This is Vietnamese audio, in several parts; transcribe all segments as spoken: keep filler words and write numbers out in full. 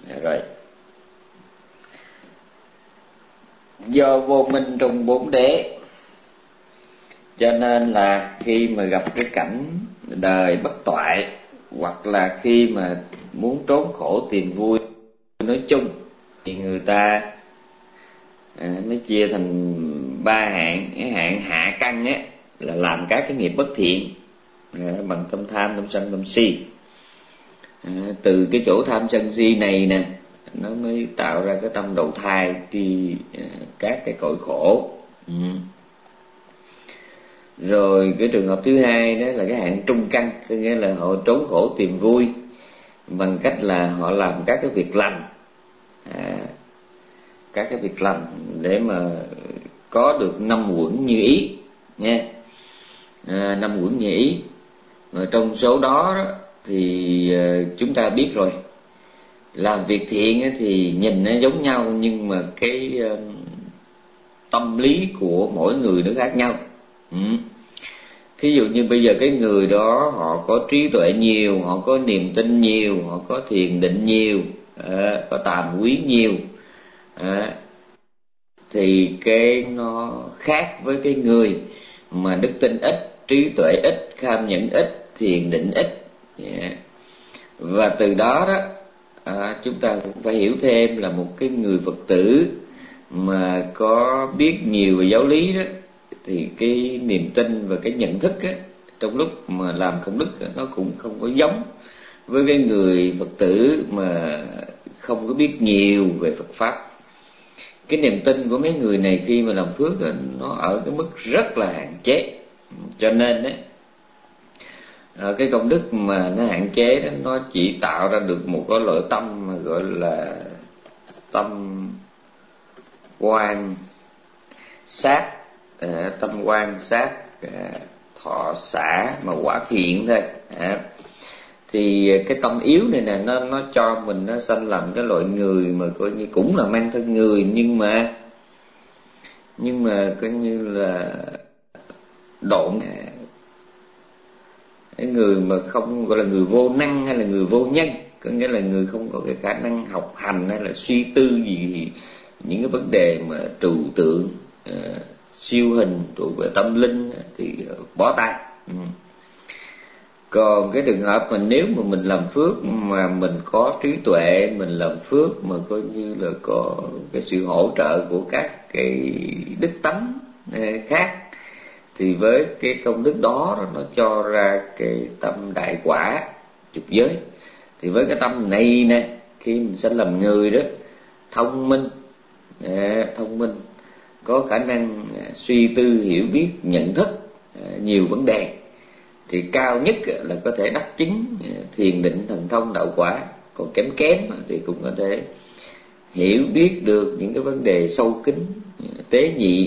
Rồi, do vô minh trong bốn đế, cho nên là khi mà gặp cái cảnh đời bất toại, hoặc là khi mà muốn trốn khổ tìm vui nói chung, thì người ta à, mới chia thành ba hạng. Cái hạng hạ căn á là làm các cái nghiệp bất thiện à, bằng tâm tham, tâm sân, tâm si. à, từ cái chỗ tham sân si này nè, nó mới tạo ra cái tâm đầu thai đi à, các cái cõi khổ. ừ. Rồi cái trường hợp thứ hai đó là cái hạng trung căn, có nghĩa là họ trốn khổ tìm vui bằng cách là họ làm các cái việc lành, à, các cái việc lành để mà có được năm uẩn như ý nha. à, năm uẩn như ý. Và trong số đó, đó thì uh, chúng ta biết rồi, làm việc thiện thì nhìn nó giống nhau, nhưng mà cái uh, tâm lý của mỗi người nó khác nhau. ừ. Thí dụ như bây giờ cái người đó họ có trí tuệ nhiều, họ có niềm tin nhiều, họ có thiền định nhiều, à, có tàm quý nhiều, à, thì cái nó khác với cái người mà đức tin ít, trí tuệ ít, kham nhẫn ít, thiền định ít. yeah. Và từ đó đó à, chúng ta cũng phải hiểu thêm là một cái người Phật tử mà có biết nhiều về giáo lý đó, thì cái niềm tin và cái nhận thức á, trong lúc mà làm công đức á, nó cũng không có giống với cái người Phật tử mà không có biết nhiều về Phật pháp. Cái niềm tin của mấy người này khi mà làm phước á, nó ở cái mức rất là hạn chế, cho nên á, cái công đức mà nó hạn chế đó, nó chỉ tạo ra được một cái loại tâm mà gọi là tâm quan sát, à, tâm quan sát, à, thọ xả mà quả thiện thôi. à. Thì cái tâm yếu này nè, nó nó cho mình nó sanh làm cái loại người mà coi như cũng là mang thân người, nhưng mà nhưng mà coi như là độn, cái người mà không gọi là người vô năng hay là người vô nhân, có nghĩa là người không có cái khả năng học hành hay là suy tư gì những cái vấn đề mà trừu tượng, uh, siêu hình thuộc về tâm linh thì bó tay. ừ. Còn cái trường hợp mà nếu mà mình làm phước mà mình có trí tuệ, mình làm phước mà coi như là có cái sự hỗ trợ của các cái đức tánh khác, thì với cái công đức đó nó cho ra cái tâm đại quả chục giới. Thì với cái tâm này nè, khi mình sẽ làm người đó thông minh, à, thông minh có khả năng suy tư, hiểu biết, nhận thức à, nhiều vấn đề, thì cao nhất là có thể đắc chứng thiền định thần thông đạo quả. Còn kém kém thì cũng có thể hiểu biết được những cái vấn đề sâu kín, tế nhị,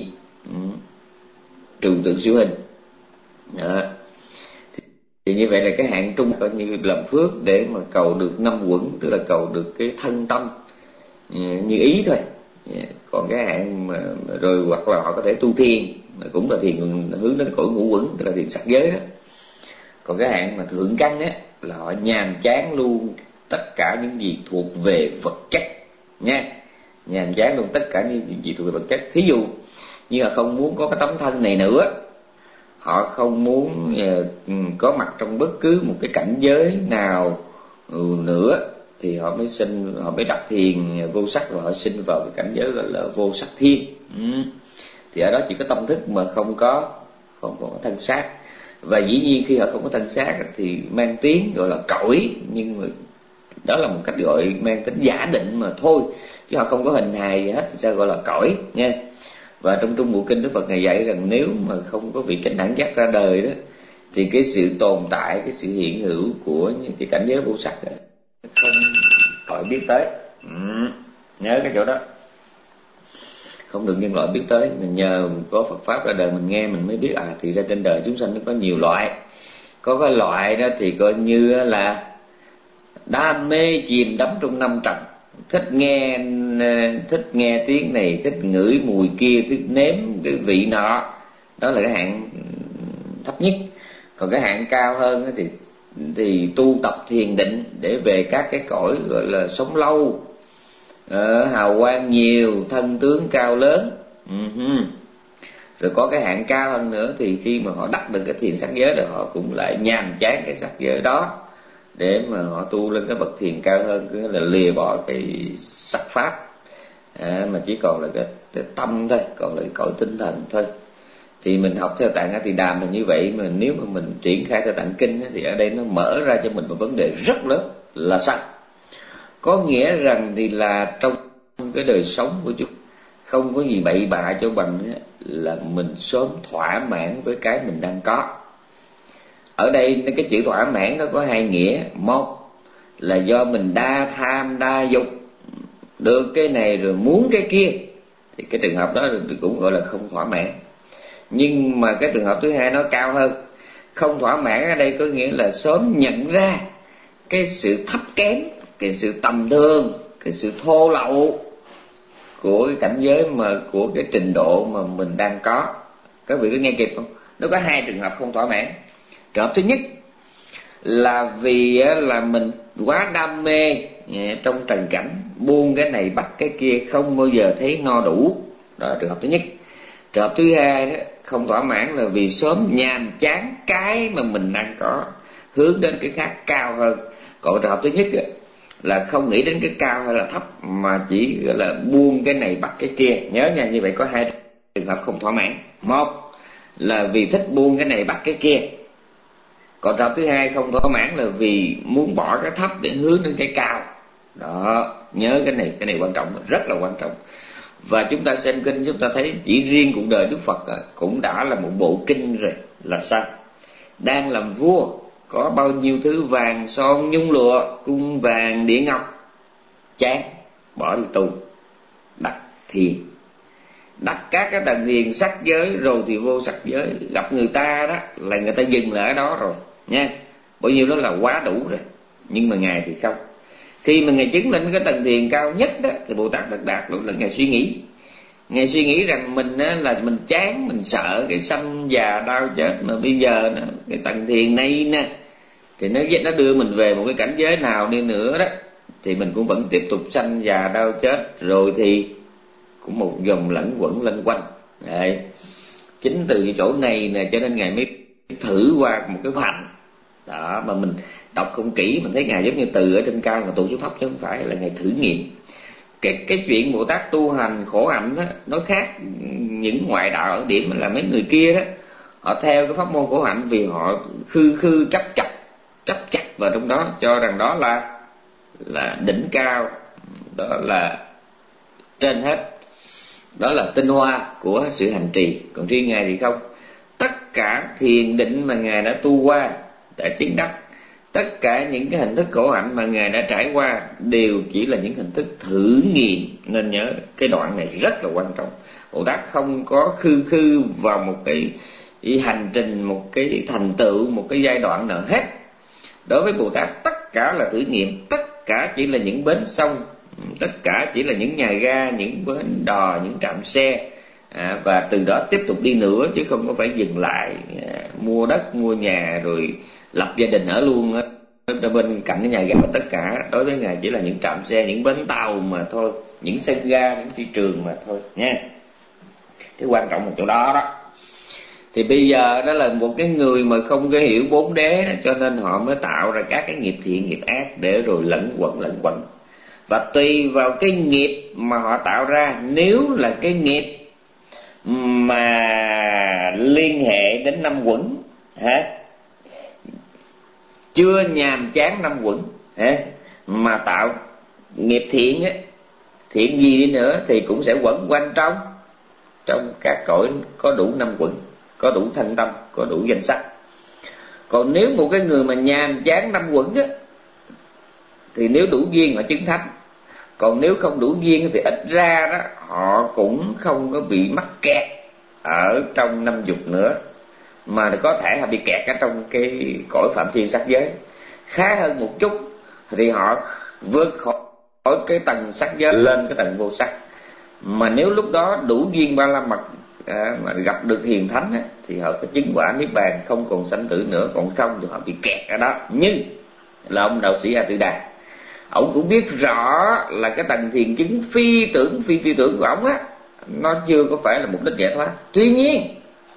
trừu tượng siêu hình. Đó. Thì, thì như vậy là cái hạng trung coi như làm phước để mà cầu được năm uẩn, tức là cầu được cái thân tâm như ý thôi. Còn cái hạng mà rồi hoặc là họ có thể tu thiền, cũng là thiền hướng đến cõi ngũ uẩn, tức là thiền sắc giới đó. Còn cái hạng mà thượng căn á là họ nhàm chán luôn tất cả những gì thuộc về vật chất nha, nhàm chán luôn tất cả những gì thuộc về vật chất. Thí dụ như là không muốn có cái tấm thân này nữa, họ không muốn uh, có mặt trong bất cứ một cái cảnh giới nào uh, nữa, thì họ mới sinh, họ mới đặt thiền vô sắc và họ sinh vào cái cảnh giới gọi là vô sắc thiên. ừ. Thì ở đó chỉ có tâm thức mà không có không có thân xác. Và dĩ nhiên khi họ không có thân xác thì mang tiếng gọi là cõi, nhưng mà đó là một cách gọi mang tính giả định mà thôi, chứ họ không có hình hài gì hết thì sao gọi là cõi nha. Và trong Trung Bộ Kinh, Đức Phật Ngài dạy rằng nếu mà không có vị chánh đẳng giác ra đời đó, thì cái sự tồn tại, cái sự hiện hữu của những cái cảnh giới vô sắc đó, không gọi biết tới. ừ. Nhớ cái chỗ đó, không được nhân loại biết tới. Mình nhờ có Phật pháp ra đời mình nghe mình mới biết à, thì ra trên đời chúng sanh nó có nhiều loại. Có cái loại đó thì coi như là đam mê chìm đắm trong năm trần, thích nghe thích nghe tiếng này, thích ngửi mùi kia, thích nếm cái vị nọ, đó là cái hạng thấp nhất. Còn cái hạng cao hơn thì thì tu tập thiền định để về các cái cõi gọi là sống lâu, ờ, hào quang nhiều, thân tướng cao lớn. uh-huh. Rồi có cái hạng cao hơn nữa thì khi mà họ đắc được cái thiền sắc giới rồi họ cũng lại nhàm chán cái sắc giới đó để mà họ tu lên cái bậc thiền cao hơn, cứ là lìa bỏ cái sắc pháp, à, mà chỉ còn là cái, cái tâm thôi, còn là cái cõi tinh thần thôi. Thì mình học theo Tạng A Tỳ Đàm là như vậy, mà nếu mà mình triển khai theo Tạng Kinh thì ở đây nó mở ra cho mình một vấn đề rất lớn là sao? Có nghĩa rằng thì là trong cái đời sống của chúng không có gì bậy bạ cho bằng là mình sớm thỏa mãn với cái mình đang có. Ở đây cái chữ thỏa mãn nó có hai nghĩa. Một là do mình đa tham đa dục, được cái này rồi muốn cái kia, thì cái trường hợp đó cũng gọi là không thỏa mãn. Nhưng mà cái trường hợp thứ hai nó cao hơn. Không thỏa mãn ở đây có nghĩa là sớm nhận ra cái sự thấp kém, cái sự tầm thường, cái sự thô lậu của cái cảnh giới mà của cái trình độ mà mình đang có. Các vị có nghe kịp không? Nó có hai trường hợp không thỏa mãn. Trường hợp thứ nhất là vì là mình quá đam mê trong trần cảnh, buông cái này bắt cái kia, không bao giờ thấy no đủ. Đó là trường hợp thứ nhất. Trường hợp thứ hai đó, không thỏa mãn là vì sớm nhàm chán cái mà mình đang có, hướng đến cái khác cao hơn. Còn trường hợp thứ nhất là không nghĩ đến cái cao hay là thấp, mà chỉ gọi là buông cái này bắt cái kia. Nhớ nha, như vậy có hai trường hợp không thỏa mãn. Một là vì thích buông cái này bắt cái kia. Còn trường hợp thứ hai không thỏa mãn là vì muốn bỏ cái thấp để hướng đến cái cao. Đó, nhớ cái này, cái này quan trọng, rất là quan trọng. Và chúng ta xem kinh chúng ta thấy chỉ riêng cuộc đời Đức Phật cũng đã là một bộ kinh rồi. Là sao? Đang làm vua, có bao nhiêu thứ vàng son nhung lụa, cung vàng đĩa ngọc, chán, bỏ đi tu, đặt thiền, đặt các cái tầng thiền sắc giới rồi thì vô sắc giới. Gặp người ta đó là người ta dừng lại ở đó rồi nha, bao nhiêu đó là quá đủ rồi. Nhưng mà Ngài thì không. Khi mà Ngài chứng lên cái tầng thiền cao nhất đó thì Bồ Tát Đạt Đạt lúc là Ngài suy nghĩ. Ngài suy nghĩ rằng mình á, là mình chán, mình sợ cái sanh già đau chết. Mà bây giờ nó, cái tầng thiền này nè, thì nó nó đưa mình về một cái cảnh giới nào đi nữa đó thì mình cũng vẫn tiếp tục sanh già đau chết, rồi thì cũng một vòng lẫn quẩn lanh quanh. Đấy. Chính từ cái chỗ này nè cho nên Ngài mới thử qua một cái hành đó, mà mình đọc không kỹ mình thấy Ngài giống như từ ở trên cao mà tụt xuống thấp, chứ không phải là Ngài thử nghiệm. Cái, cái chuyện Bồ Tát tu hành khổ hạnh đó, nó khác những ngoại đạo ở điểm là mấy người kia đó, họ theo cái pháp môn khổ hạnh vì họ khư khư chấp chặt chấp chặt vào trong đó, cho rằng đó là là đỉnh cao, đó là trên hết, đó là tinh hoa của sự hành trì. Còn riêng Ngài thì không. Tất cả thiền định mà Ngài đã tu qua, đã chứng đắc, tất cả những cái hình thức khổ hạnh mà Ngài đã trải qua đều chỉ là những hình thức thử nghiệm. Nên nhớ cái đoạn này rất là quan trọng. Bồ Tát không có khư khư vào một cái hành trình, một cái thành tựu, một cái giai đoạn nào hết. Đối với Bồ Tát tất cả là thử nghiệm, tất cả chỉ là những bến sông, tất cả chỉ là những nhà ga, những bến đò, những trạm xe, à, và từ đó tiếp tục đi nữa, chứ không có phải dừng lại à, mua đất, mua nhà rồi lập gia đình ở luôn ở bên cạnh cái nhà ga. Tất cả đối với Ngài chỉ là những trạm xe, những bến tàu mà thôi, những sân ga, những thị trường mà thôi nha. Cái quan trọng là chỗ đó đó. Thì bây giờ đó là một cái người mà không có hiểu bốn đế, cho nên họ mới tạo ra các cái nghiệp thiện, nghiệp ác để rồi lẫn quẩn lẫn quẩn. Và tùy vào cái nghiệp mà họ tạo ra, nếu là cái nghiệp mà liên hệ đến năm quẩn hả, chưa nhàm chán năm quẩn hả, mà tạo nghiệp thiện á, thiện gì đi nữa thì cũng sẽ quẩn quanh trong trong các cõi có đủ năm quẩn, có đủ thanh tâm, có đủ danh sắc. Còn nếu một cái người mà nhàm chán năm quẩn á, thì nếu đủ duyên họ chứng thánh. Còn nếu không đủ duyên thì ít ra đó họ cũng không có bị mắc kẹt ở trong năm dục nữa, mà có thể họ bị kẹt ở trong cái cõi phạm thiên sắc giới. Khá hơn một chút thì họ vượt khỏi cái tầng sắc giới lên cái tầng vô sắc. Mà nếu lúc đó đủ duyên ba la mật à, mà gặp được hiền thánh á, thì họ có chứng quả niết bàn, không còn sanh tử nữa, còn không thì họ bị kẹt ở đó. Nhưng là ông đạo sĩ A Tư Đà, ông cũng biết rõ là cái tầng thiền chứng phi tưởng phi phi tưởng của ông á, nó chưa có phải là mục đích giải thoát. Tuy nhiên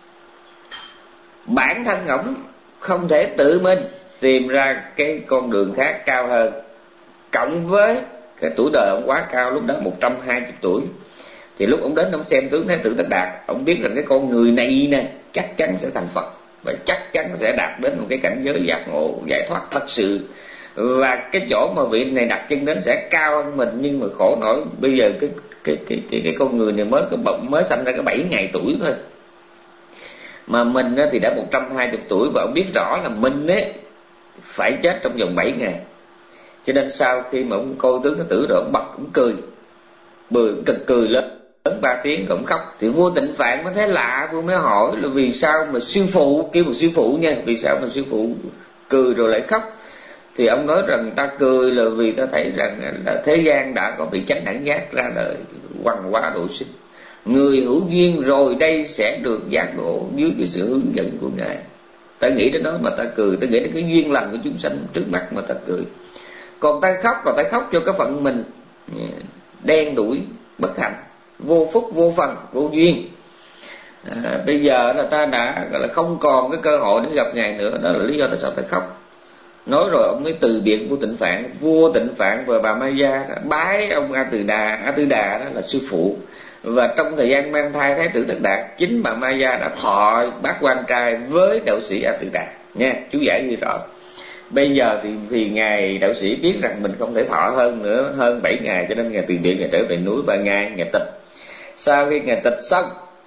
bản thân ông không thể tự mình tìm ra cái con đường khác cao hơn, cộng với cái tuổi đời ông quá cao, lúc đó một trăm hai mươi tuổi, thì lúc ông đến ông xem tướng Thái tử Tất Đạt, ông biết rằng cái con người này nè chắc chắn sẽ thành Phật, và chắc chắn sẽ đạt đến một cái cảnh giới giác ngộ giải thoát thật sự, và cái chỗ mà vị này đặt chân đến sẽ cao hơn mình. Nhưng mà khổ nổi bây giờ cái cái cái cái, cái con người này mới có mới sanh ra có bảy ngày tuổi thôi, mà mình thì đã một trăm hai mươi tuổi, và ông biết rõ là mình ấy phải chết trong vòng bảy ngày. Cho nên sau khi mà ông coi tướng Thái tử rồi, ông bật ông cười, bừa cực cười lớn lớn ba tiếng rồi ông khóc. Thì vua Tịnh Phạn mới thấy lạ, vua mới hỏi là vì sao mà sư phụ, kêu một sư phụ nha, vì sao mà sư phụ cười rồi lại khóc? Thì ông nói rằng ta cười là vì ta thấy rằng là thế gian đã có vị chánh đẳng giác ra đời, hoằng hóa độ sinh, người hữu duyên rồi đây sẽ được giác ngộ dưới cái sự hướng dẫn của ngài. Ta nghĩ đến đó mà ta cười, ta nghĩ đến cái duyên lành của chúng sanh trước mắt mà ta cười. Còn ta khóc là ta khóc cho cái phận mình đen đủi, bất hạnh, vô phúc, vô phần, vô duyên. À, bây giờ là ta đã gọi là không còn cái cơ hội để gặp ngài nữa, đó là lý do tại sao ta khóc. Nói rồi ông mới từ biệt vua Tịnh Phạn. Vua Tịnh Phạn và bà Ma Gia bái ông A Tư Đà, A Tư Đà đó là sư phụ. Và trong thời gian mang thai Thái tử Tất Đạt, chính bà Ma Gia đã thọ bát quan trai với đạo sĩ A Tư Đà nha, chú giải ghi rõ. Bây giờ thì vì ngài đạo sĩ biết rằng mình không thể thọ hơn nữa, hơn bảy ngày, cho nên ngài từ biệt, ngài trở về núi ba ngày, ngài tịch. Sau khi ngài tịch xong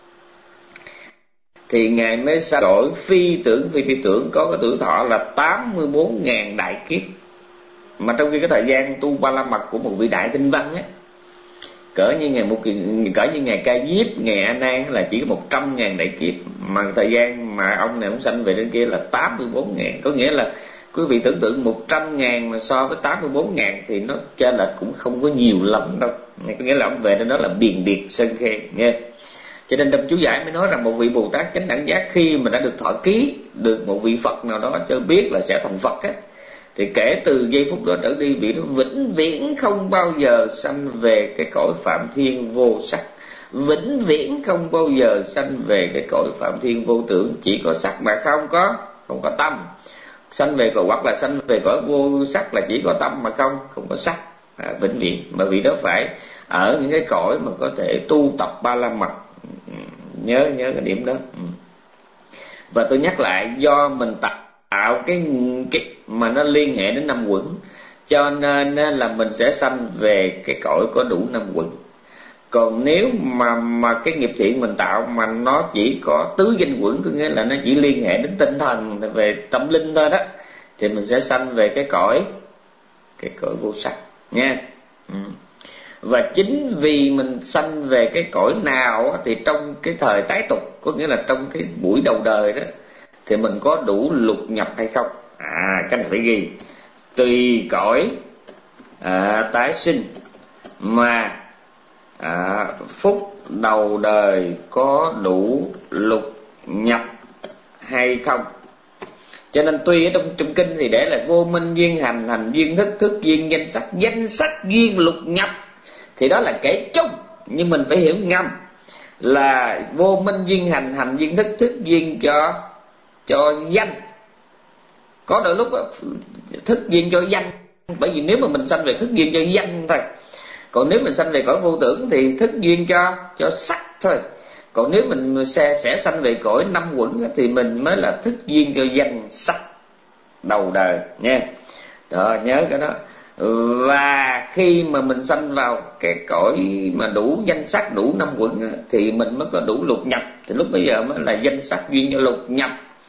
thì ngài mới sanh đổi phi tưởng phi phi tưởng, có cái tuổi thọ là tám mươi bốn ngàn đại kiếp. Mà trong khi cái thời gian tu ba la mật của một vị đại tinh văn á, cỡ như ngày một cỡ như ngày Ca Diếp, ngày A Nan là chỉ có một trăm ngàn đại kiếp, mà thời gian mà ông này ông sanh về trên kia là tám mươi bốn ngàn. Có nghĩa là quý vị tưởng tượng một trăm ngàn mà so với tám mươi bốn ngàn thì nó chênh lệch cũng không có nhiều lắm đâu. Có nghĩa là ông về đến đó là biền biệt sơn khe nghe. Cho nên trong chú giải mới nói rằng một vị Bồ Tát chánh đẳng giác khi mà đã được thọ ký được một vị Phật nào đó cho biết là sẽ thành Phật á, thì kể từ giây phút đó trở đi vị nó vĩnh viễn không bao giờ sanh về cái cõi phạm thiên vô sắc, vĩnh viễn không bao giờ sanh về cái cõi phạm thiên vô tưởng, chỉ có sắc mà không có không có tâm. Sanh về cõi, hoặc là sanh về cõi vô sắc là chỉ có tâm mà không không có sắc, à, vĩnh viễn. Mà vì đó phải ở những cái cõi mà có thể tu tập ba la mật, nhớ nhớ cái điểm đó. Và tôi nhắc lại, do mình tạo cái cái mà nó liên hệ đến năm quẩn, cho nên là mình sẽ sanh về cái cõi có đủ năm quẩn. Còn nếu mà mà cái nghiệp thiện mình tạo mà nó chỉ có tứ danh quẩn, có nghĩa là nó chỉ liên hệ đến tinh thần, về tâm linh thôi đó, thì mình sẽ sanh về cái cõi cái cõi vô sắc nha. Ừ. Và chính vì mình sanh về cái cõi nào thì trong cái thời tái tục, có nghĩa là trong cái buổi đầu đời đó, thì mình có đủ lục nhập hay không. À, cái này phải ghi. Tùy cõi à, tái sinh mà à, phúc đầu đời có đủ lục nhập hay không. Cho nên tuy ở trong, trong kinh thì để là vô minh duyên hành, hành duyên thức, thức duyên danh sắc, danh sắc duyên lục nhập, thì đó là kể chung, nhưng mình phải hiểu ngầm là vô minh duyên hành, hành duyên thức, thức duyên cho cho danh. Có đôi lúc đó, thức duyên cho danh, bởi vì nếu mà mình sanh về thức duyên cho danh thôi. Còn nếu mình sanh về cõi vô tưởng thì thức duyên cho cho sắc thôi. Còn nếu mình sẽ, sẽ sanh về cõi năm quẩn thì mình mới là thức duyên cho danh sắc đầu đời nha. Đó, nhớ cái đó. Và khi mà mình sanh vào cái cõi mà đủ danh sắc, đủ năm quẩn thì mình mới có đủ lục nhập, thì lúc bây giờ mới là danh sắc duyên cho lục nhập.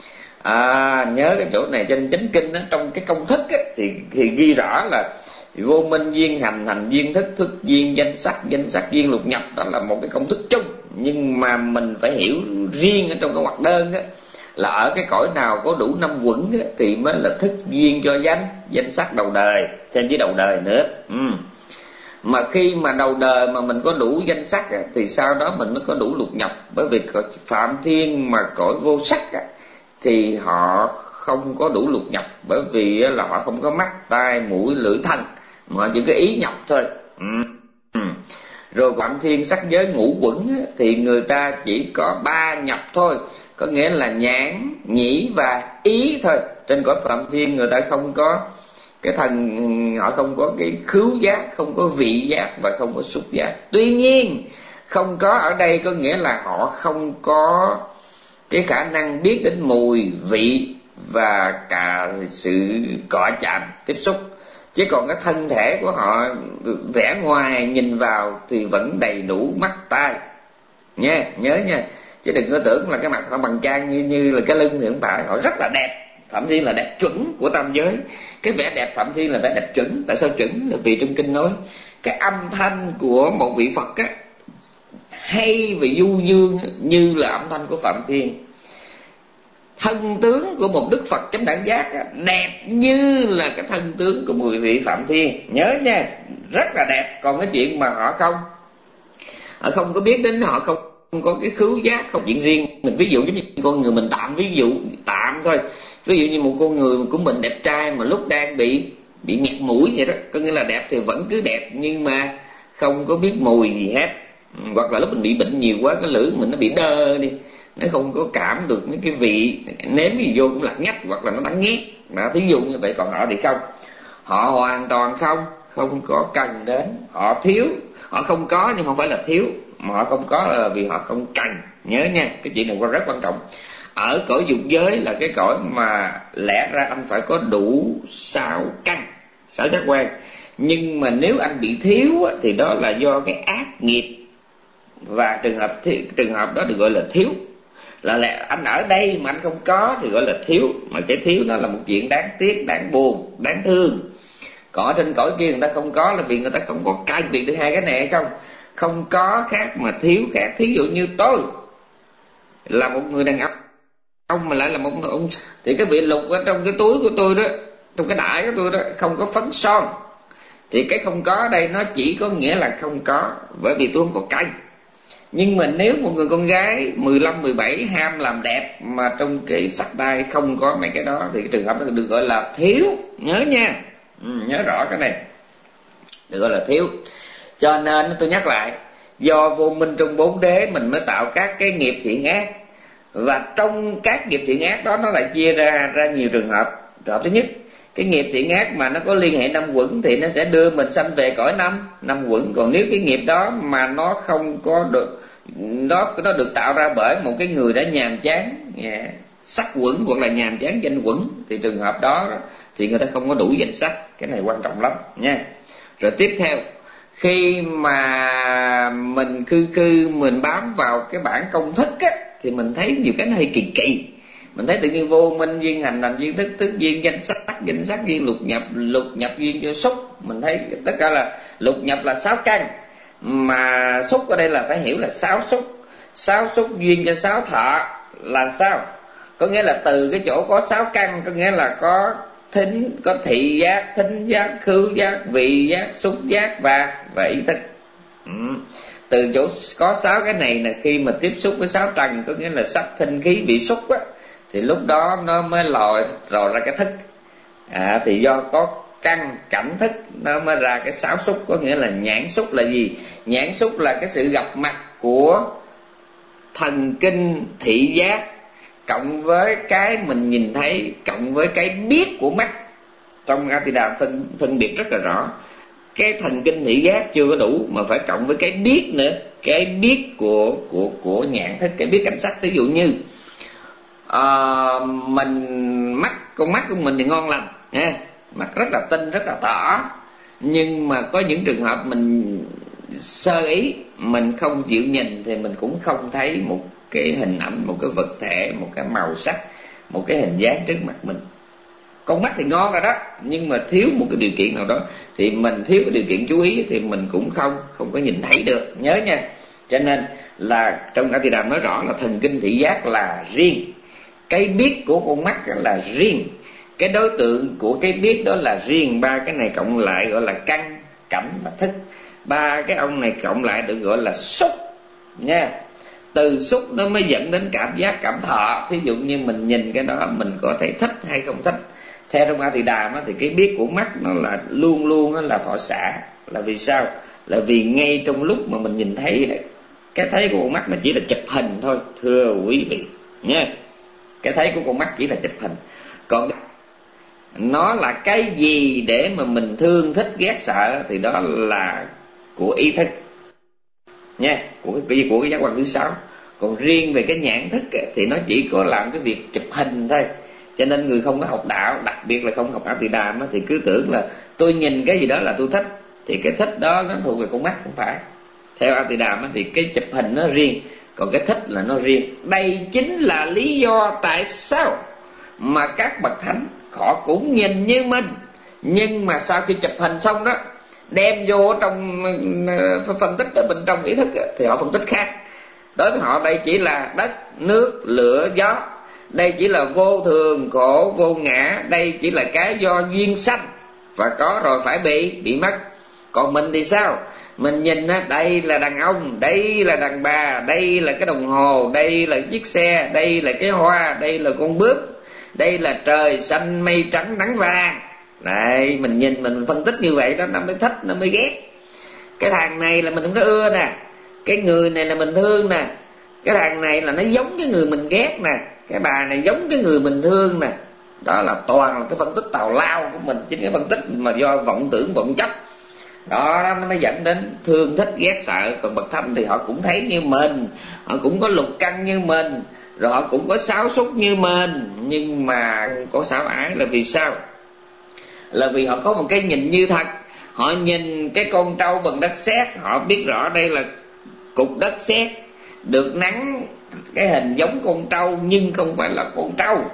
À, nhớ cái chỗ này trên chánh kinh đó, trong cái công thức á, thì, thì ghi rõ là vô minh duyên hành, hành duyên thức, thức duyên danh sắc, danh sắc duyên lục nhập. Đó là một cái công thức chung, nhưng mà mình phải hiểu riêng ở trong cái hoạt đơn đó, là ở cái cõi nào có đủ năm quẩn đó, thì mới là thức duyên cho danh danh sắc đầu đời, thêm với đầu đời nữa. Ừ. Mà khi mà đầu đời mà mình có đủ danh sắc á, thì sau đó mình mới có đủ lục nhập. Bởi vì Phạm Thiên mà cõi vô sắc á, thì họ không có đủ lục nhập. Bởi vì là họ không có mắt, tai, mũi, lưỡi, thân, mà chỉ có ý nhập thôi. ừ. Ừ. Rồi Phạm Thiên sắc giới ngũ quẩn á, thì người ta chỉ có ba nhập thôi, có nghĩa là nhãn, nhĩ và ý thôi. Trên cõi Phạm Thiên người ta không có cái thần, họ không có cái khứu giác, không có vị giác và không có xúc giác. Tuy nhiên không có ở đây có nghĩa là họ không có cái khả năng biết đến mùi, vị và cả sự cọ chạm, tiếp xúc. Chứ còn cái thân thể của họ vẻ ngoài nhìn vào thì vẫn đầy đủ mắt, tai nha, nhớ nha. Chứ đừng có tưởng là cái mặt họ bằng trang như như là cái lưng thì không phải. Họ rất là đẹp. Phạm Thiên là đẹp chuẩn của tam giới. Cái vẻ đẹp Phạm Thiên là vẻ đẹp chuẩn. Tại sao chuẩn? Là vì trong kinh nói cái âm thanh của một vị Phật á, hay và du dương như là âm thanh của Phạm Thiên. Thân tướng của một Đức Phật chánh đẳng giác á, đẹp như là cái thân tướng của một vị Phạm Thiên. Nhớ nha, rất là đẹp. Còn cái chuyện mà họ không họ không có biết đến, họ không không có cái khứu giác, không chuyện riêng. Mình ví dụ giống như con người mình tạm ví dụ tạm thôi. Ví dụ như một con người của mình đẹp trai mà lúc đang bị bị nghẹt mũi vậy đó, có nghĩa là đẹp thì vẫn cứ đẹp nhưng mà không có biết mùi gì hết. Hoặc là lúc mình bị bệnh nhiều quá, cái lưỡi mình nó bị đơ đi, nó không có cảm được những cái vị, nếm gì vô cũng lạc nhách hoặc là nó đắng nghét. Đó, thí dụ như vậy. Còn họ thì không, họ hoàn toàn không không có cần đến, họ thiếu, họ không có nhưng không phải là thiếu, mà họ không có là vì họ không cần. Nhớ nha, cái chuyện này rất quan trọng. Ở cõi dục giới là cái cõi mà lẽ ra anh phải có đủ sáu căn, sáu giác quan. Nhưng mà nếu anh bị thiếu thì đó là do cái ác nghiệp, và trường hợp trường hợp đó được gọi là thiếu. Là lẽ anh ở đây mà anh không có thì gọi là thiếu, mà cái thiếu đó là một chuyện đáng tiếc, đáng buồn, đáng thương. Còn ở trên cõi kia người ta không có là vì người ta không có cai biệt được hai cái này hay không. Không có khác mà thiếu khác. Thí dụ như tôi là một người đàn ông, ông mà lại là một ông, thì cái vị lục ở trong cái túi của tôi đó, trong cái đại của tôi đó, không có phấn son, thì cái không có ở đây nó chỉ có nghĩa là không có, bởi vì tôi không có canh. Nhưng mà nếu một người con gái mười lăm, mười bảy ham làm đẹp mà trong cái sắc đai không có mấy cái đó thì cái trường hợp đó được gọi là thiếu. Nhớ nha, ừ, nhớ rõ cái này, được gọi là thiếu. Cho nên tôi nhắc lại, do vô minh trong bốn đế mình mới tạo các cái nghiệp thiện ác. Và trong các nghiệp thiện ác đó nó lại chia ra ra nhiều trường hợp. Trường hợp thứ nhất, cái nghiệp thiện ác mà nó có liên hệ năm quẩn thì nó sẽ đưa mình sanh về cõi năm năm quẩn. Còn nếu cái nghiệp đó mà nó không có được, đó nó được tạo ra bởi một cái người đã nhàm chán yeah, sắc quẩn hoặc là nhàm chán danh quẩn, thì trường hợp đó thì người ta không có đủ danh sắc. Cái này quan trọng lắm nha. Rồi tiếp theo, khi mà mình cư cư mình bám vào cái bản công thức á, thì mình thấy nhiều cái nó hơi kỳ kỳ. Mình thấy tự nhiên vô minh duyên hành hành duyên thức, thức duyên danh sắc, danh sắc duyên lục nhập, lục nhập duyên cho xúc. Mình thấy tất cả là lục nhập là sáu căn, mà xúc ở đây là phải hiểu là sáu xúc. Sáu xúc duyên cho sáu thọ là sao? Có nghĩa là từ cái chỗ có sáu căn, có nghĩa là có thính, có thị giác, thính giác, khứu giác, vị giác, xúc giác và và ý thức. Ừ. Từ chỗ có sáu cái này là khi mà tiếp xúc với sáu trần, có nghĩa là sắc, thính, khí, vị, xúc á, thì lúc đó nó mới lòi rồi ra cái thức. À, thì do có căn cảnh thức nó mới ra cái sáu xúc. Có nghĩa là nhãn xúc là gì? Nhãn xúc là cái sự gặp mặt của thần kinh thị giác cộng với cái mình nhìn thấy, cộng với cái biết của mắt. Trong A Tỳ Đàm phân, phân biệt rất là rõ. Cái thần kinh thị giác chưa có đủ mà phải cộng với cái biết nữa, cái biết của của của nhãn thức, cái biết cảnh sắc. Ví dụ như à, mình mắt con mắt của mình thì ngon lành ha, mắt rất là tinh, rất là tỏ. Nhưng mà có những trường hợp mình sơ ý, mình không chịu nhìn thì mình cũng không thấy một cái hình ảnh, một cái vật thể, một cái màu sắc, một cái hình dáng trước mặt mình. Con mắt thì ngon rồi đó, nhưng mà thiếu một cái điều kiện nào đó, thì mình thiếu cái điều kiện chú ý thì mình cũng không không có nhìn thấy được. Nhớ nha. Cho nên là trong A Tỳ Đàm nói rõ là thần kinh thị giác là riêng, cái biết của con mắt là riêng, cái đối tượng của cái biết đó là riêng. Ba cái này cộng lại gọi là căn cảnh và thức. Ba cái ông này cộng lại được gọi là xúc nha. Từ xúc nó mới dẫn đến cảm giác, cảm thọ. Thí dụ như mình nhìn cái đó mình có thể thích hay không thích. Theo trong A Tỳ Đàm thì cái biết của mắt nó là luôn luôn nó là thọ xả. Là vì sao? Là vì ngay trong lúc mà mình nhìn thấy đấy, cái thấy của con mắt nó chỉ là chụp hình thôi, thưa quý vị nha. Cái thấy của con mắt chỉ là chụp hình. Còn nó là cái gì để mà mình thương thích ghét sợ thì đó là của ý thức nha, của cái của cái giác quan thứ sáu. Còn riêng về cái nhãn thức thì nó chỉ có làm cái việc chụp hình thôi. Cho nên người không có học đạo, đặc biệt là không học A Tỳ Đàm thì cứ tưởng là tôi nhìn cái gì đó là tôi thích, thì cái thích đó nó thuộc về con mắt. Không phải. Theo A Tỳ Đàm thì cái chụp hình nó riêng, còn cái thích là nó riêng. Đây chính là lý do tại sao mà các bậc thánh họ cũng nhìn như mình, nhưng mà sau khi chụp hình xong đó, đem vô trong phân tích ở bên trong ý thức thì họ phân tích khác. Đối với họ đây chỉ là đất, nước, lửa, gió. Đây chỉ là vô thường, khổ, vô ngã. Đây chỉ là cái do duyên sanh, và có rồi phải bị, bị mất. Còn mình thì sao? Mình nhìn đây là đàn ông, đây là đàn bà, đây là cái đồng hồ, đây là chiếc xe, đây là cái hoa, đây là con bướm, đây là trời xanh mây trắng nắng vàng. Đấy, mình nhìn mình phân tích như vậy đó, nó mới thích, nó mới ghét. Cái thằng này là mình không có ưa nè, cái người này là mình thương nè, cái thằng này là nó giống cái người mình ghét nè, cái bà này giống cái người mình thương nè. Đó là toàn là cái phân tích tào lao của mình, chính cái phân tích mà do vọng tưởng vọng chấp. Đó nó mới dẫn đến thương thích ghét sợ. Còn bậc thánh thì họ cũng thấy như mình, họ cũng có lục căn như mình, rồi họ cũng có sáu xúc như mình, nhưng mà có sáu ái. Là vì sao? Là vì họ có một cái nhìn như thật. Họ nhìn cái con trâu bằng đất sét, họ biết rõ đây là cục đất sét được nắng cái hình giống con trâu, nhưng không phải là con trâu.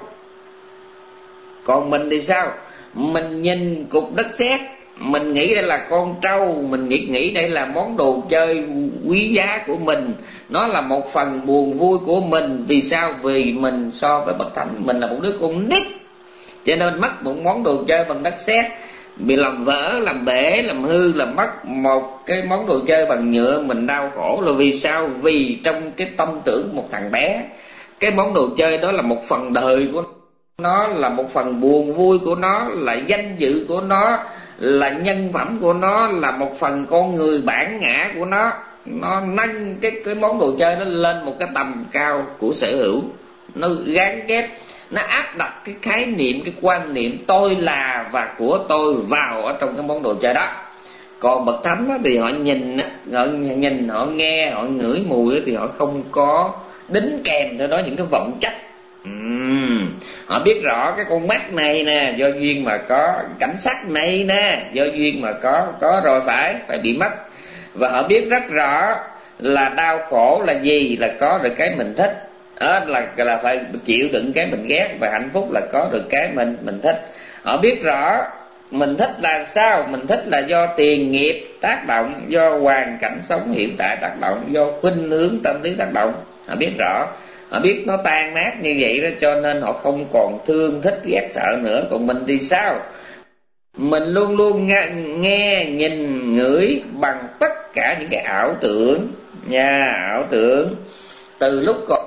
Còn mình thì sao? Mình nhìn cục đất sét, mình nghĩ đây là con trâu, mình nghĩ nghĩ đây là món đồ chơi quý giá của mình, nó là một phần buồn vui của mình. Vì sao? Vì mình so với bậc thánh, mình là một đứa con nít, cho nên mất một món đồ chơi bằng đất sét, bị làm vỡ, làm bể, làm hư, làm mất một cái món đồ chơi bằng nhựa, mình đau khổ. Là vì sao? Vì trong cái tâm tưởng một thằng bé, cái món đồ chơi đó là một phần đời của nó, là một phần buồn vui của nó, là danh dự của nó, là nhân phẩm của nó, là một phần con người bản ngã của nó. Nó nâng cái, cái món đồ chơi nó lên một cái tầm cao của sở hữu. Nó gán ghép, nó áp đặt cái khái niệm, cái quan niệm tôi là và của tôi vào ở trong cái món đồ chơi đó. Còn bậc thánh thì họ nhìn, họ nhìn, họ nghe, họ ngửi mùi thì họ không có đính kèm theo đó những cái vọng chấp. Uhm, họ biết rõ cái con mắt này nè do duyên mà có, cảnh sắc này nè do duyên mà có, có rồi phải phải bị mất. Và họ biết rất rõ là đau khổ là gì, là có được cái mình thích, đó là là phải chịu đựng cái mình ghét, và hạnh phúc là có được cái mình mình thích. Họ biết rõ mình thích là sao? Mình thích là do tiền nghiệp tác động, do hoàn cảnh sống hiện tại tác động, do khuynh hướng tâm lý tác động. Họ biết rõ, họ biết nó tan nát như vậy đó, cho nên họ không còn thương thích ghét sợ nữa. Còn mình thì sao? Mình luôn luôn nghe, nghe nhìn ngửi bằng tất cả những cái ảo tưởng nha, ảo tưởng. Từ lúc còn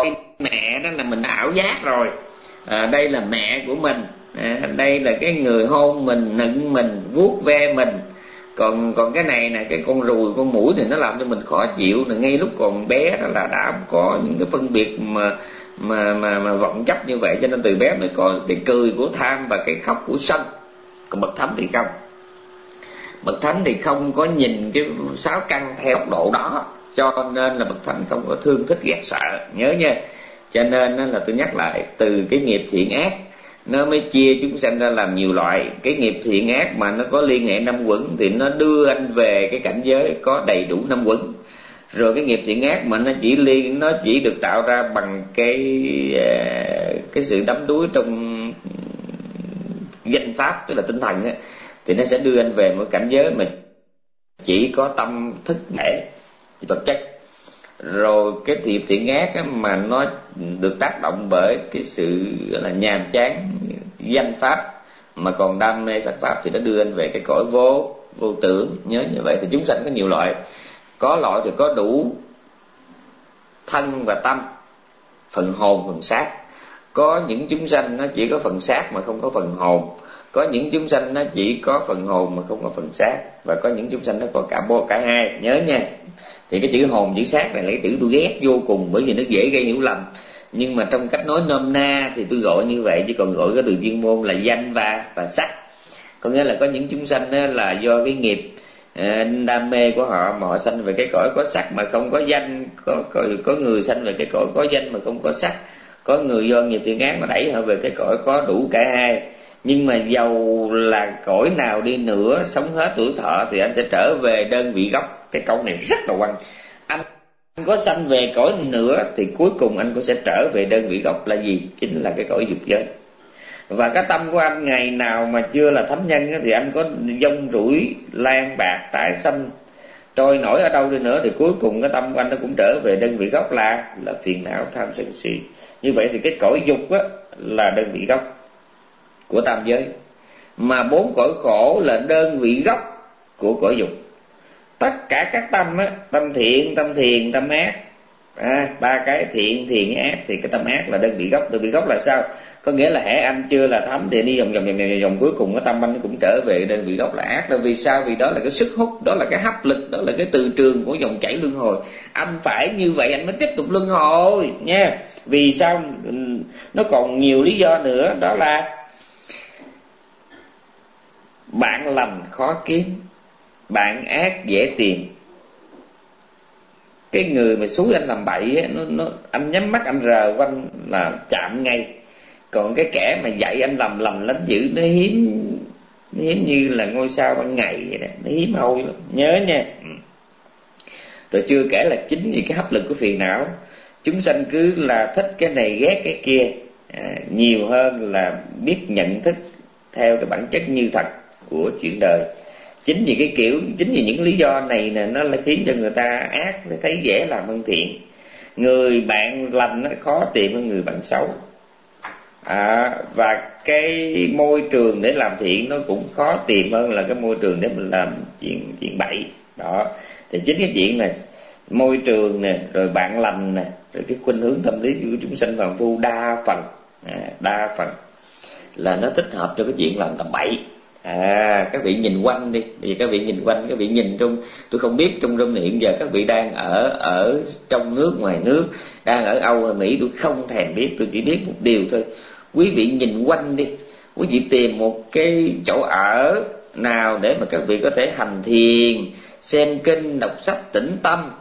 mẹ đó là mình đã ảo giác rồi. À, đây là mẹ của mình, à, đây là cái người hôn mình, nựng mình, vuốt ve mình. Còn còn cái này nè, cái con ruồi, con muỗi này nó làm cho mình khó chịu. Là ngay lúc còn bé đó là đã có những cái phân biệt mà mà mà mà vọng chấp như vậy, cho nên từ bé mới có cái cười của tham và cái khóc của sân. Còn bậc thánh thì không. Bậc thánh thì không có nhìn cái sáu căn theo góc độ đó, cho nên là bậc thánh không có thương thích ghét sợ. Nhớ nha. Cho nên là tôi nhắc lại, từ cái nghiệp thiện ác nó mới chia chúng sanh ra làm nhiều loại. Cái nghiệp thiện ác mà nó có liên hệ năm quẩn thì nó đưa anh về cái cảnh giới có đầy đủ năm quẩn. Rồi cái nghiệp thiện ác mà nó chỉ liên nó chỉ được tạo ra bằng cái cái sự đắm đuối trong danh pháp, tức là tinh thần ấy, thì nó sẽ đưa anh về một cảnh giới mà chỉ có tâm thức thể vật chất. Rồi cái nghiệp thiện ác á, mà nó được tác động bởi cái sự là nhàm chán danh pháp mà còn đam mê sắc pháp, thì nó đưa anh về cái cõi vô vô tưởng. Nhớ như vậy. Thì chúng sanh có nhiều loại, có loại thì có đủ thân và tâm, phần hồn phần xác. Có những chúng sanh nó chỉ có phần xác mà không có phần hồn, có những chúng sanh nó chỉ có phần hồn mà không có phần xác, và có những chúng sanh nó có cả bộ cả hai. Nhớ nha. Thì cái chữ hồn chữ xác này là cái chữ tôi ghét vô cùng, bởi vì nó dễ gây hiểu lầm. Nhưng mà trong cách nói nôm na thì tôi gọi như vậy, chứ còn gọi cái từ chuyên môn là danh và và sắc. Có nghĩa là có những chúng sanh là do cái nghiệp đam mê của họ mà họ sanh về cái cõi có sắc mà không có danh, có có, có người sanh về cái cõi có danh mà không có sắc, có người do nghiệp thiện ác mà đẩy họ về cái cõi có đủ cả hai. Nhưng mà dầu là cõi nào đi nữa, sống hết tuổi thọ thì anh sẽ trở về đơn vị gốc. Cái câu này rất là quan. Anh có sanh về cõi nữa thì cuối cùng anh cũng sẽ trở về đơn vị gốc là gì? Chính là cái cõi dục giới. Và cái tâm của anh ngày nào mà chưa là thánh nhân thì anh có dông rủi lan bạc tại sanh trôi nổi ở đâu đi nữa thì cuối cùng cái tâm của anh nó cũng trở về đơn vị gốc là là phiền não tham sân si. Như vậy thì cái cõi dục á là đơn vị gốc của tam giới, mà bốn cõi khổ là đơn vị gốc của cõi dục. Tất cả các tâm á, tâm thiện, tâm thiền, tâm ác, à, ba cái thiện, thiền, ác thì cái tâm ác là đơn vị gốc. Đơn vị gốc là sao? Có nghĩa là hễ anh chưa là thấm thì đi vòng vòng vòng vòng vòng cuối cùng cái tâm anh cũng trở về đơn vị gốc là ác. Là vì sao? Vì đó là cái sức hút, đó là cái hấp lực, đó là cái từ trường của dòng chảy luân hồi. Anh phải như vậy anh mới tiếp tục luân hồi nha. Vì sao? Nó còn nhiều lý do nữa, đó là bạn lành khó kiếm, bạn ác dễ tìm. Cái người mà xúi anh làm bậy á, nó, nó anh nhắm mắt anh rờ quanh là chạm ngay. Còn cái kẻ mà dạy anh làm lành lánh dữ nó hiếm, nó hiếm như là ngôi sao ban ngày vậy đó, nó hiếm hoi lắm. Nhớ nha. Rồi chưa kể là chính vì cái hấp lực của phiền não, chúng sanh cứ là thích cái này ghét cái kia, à, nhiều hơn là biết nhận thức theo cái bản chất như thật của chuyện đời. Chính vì cái kiểu, chính vì những lý do này nè, nó là khiến cho người ta ác, thấy dễ làm hơn thiện. Người bạn lành nó khó tìm hơn người bạn xấu, à, và cái môi trường để làm thiện nó cũng khó tìm hơn là cái môi trường để mình làm chuyện chuyện bậy đó. Thì chính cái chuyện này, môi trường nè, rồi bạn lành nè, rồi cái khuynh hướng tâm lý của chúng sanh phàm phu đa phần, à, đa phần là nó thích hợp cho cái chuyện làm tầm bậy. À, các vị nhìn quanh đi, vì các vị nhìn quanh, các vị nhìn trong, tôi không biết trong room này hiện giờ các vị đang ở ở trong nước, ngoài nước, đang ở Âu hay Mỹ, tôi không thèm biết, tôi chỉ biết một điều thôi. Quý vị nhìn quanh đi, quý vị tìm một cái chỗ ở nào để mà các vị có thể hành thiền, xem kinh, đọc sách, tĩnh tâm,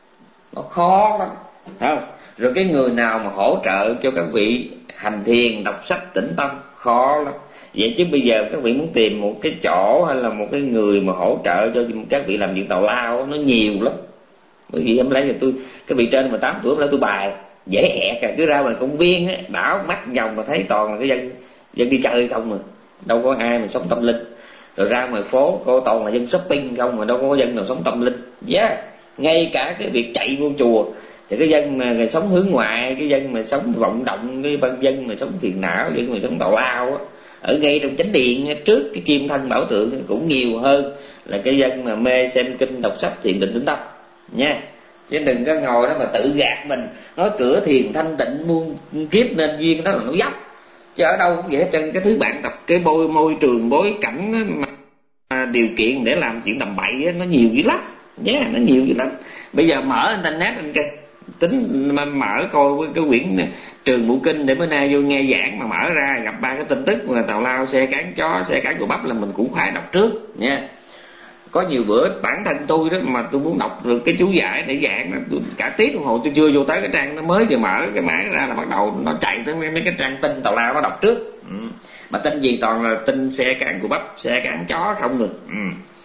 nó khó lắm, không? Rồi cái người nào mà hỗ trợ cho các vị hành thiền, đọc sách, tĩnh tâm, khó lắm. Vậy chứ bây giờ các vị muốn tìm một cái chỗ hay là một cái người mà hỗ trợ cho các vị làm chuyện tào lao, nó nhiều lắm. Bởi vì hôm nay tôi, các vị trên mười tám tuổi hôm nay tôi bài dễ ẹt cả, cứ ra ngoài công viên á, đảo mắt vòng mà thấy toàn là cái dân dân đi chơi không mà, đâu có ai mà sống tâm linh. Rồi ra ngoài phố cô toàn là dân shopping không mà đâu có dân nào sống tâm linh. Yeah. Ngay cả cái việc chạy vô chùa thì cái dân mà sống hướng ngoại, cái dân mà sống vọng động, cái dân mà sống phiền não, dân mà sống tào lao á, ở ngay trong chánh điện trước cái kim thân bảo tượng cũng nhiều hơn là cái dân mà mê xem kinh, đọc sách, thiền định tĩnh tâm nha. Chứ đừng có ngồi đó mà tự gạt mình, nói cửa thiền thanh tịnh muôn kiếp nên duyên, đó là nó dốc. Chứ ở đâu cũng vậy hết trơn. Cái thứ bạn tập cái bôi môi trường bối cảnh mà điều kiện để làm chuyện tầm bậy nó nhiều dữ lắm nhé, yeah, nó nhiều dữ lắm. Bây giờ mở internet anh coi, tính mà mở coi cái quyển Trường Bộ Kinh để bữa nay vô nghe giảng mà mở ra gặp ba cái tin tức mà tào lao, xe cán chó, xe cán của bắp là mình cũng khoái đọc trước nha. Có nhiều bữa bản thân tôi đó mà tôi muốn đọc được cái chú giải để giảng, tôi cả tiếng đồng hồ tôi chưa vô tới cái trang nó mới vừa mở cái máy ra là bắt đầu nó chạy tới mấy cái trang tin tào lao nó đọc trước. Ừ. Mà tin gì toàn là tin xe cán của bắp, xe cán chó không được. Ừ.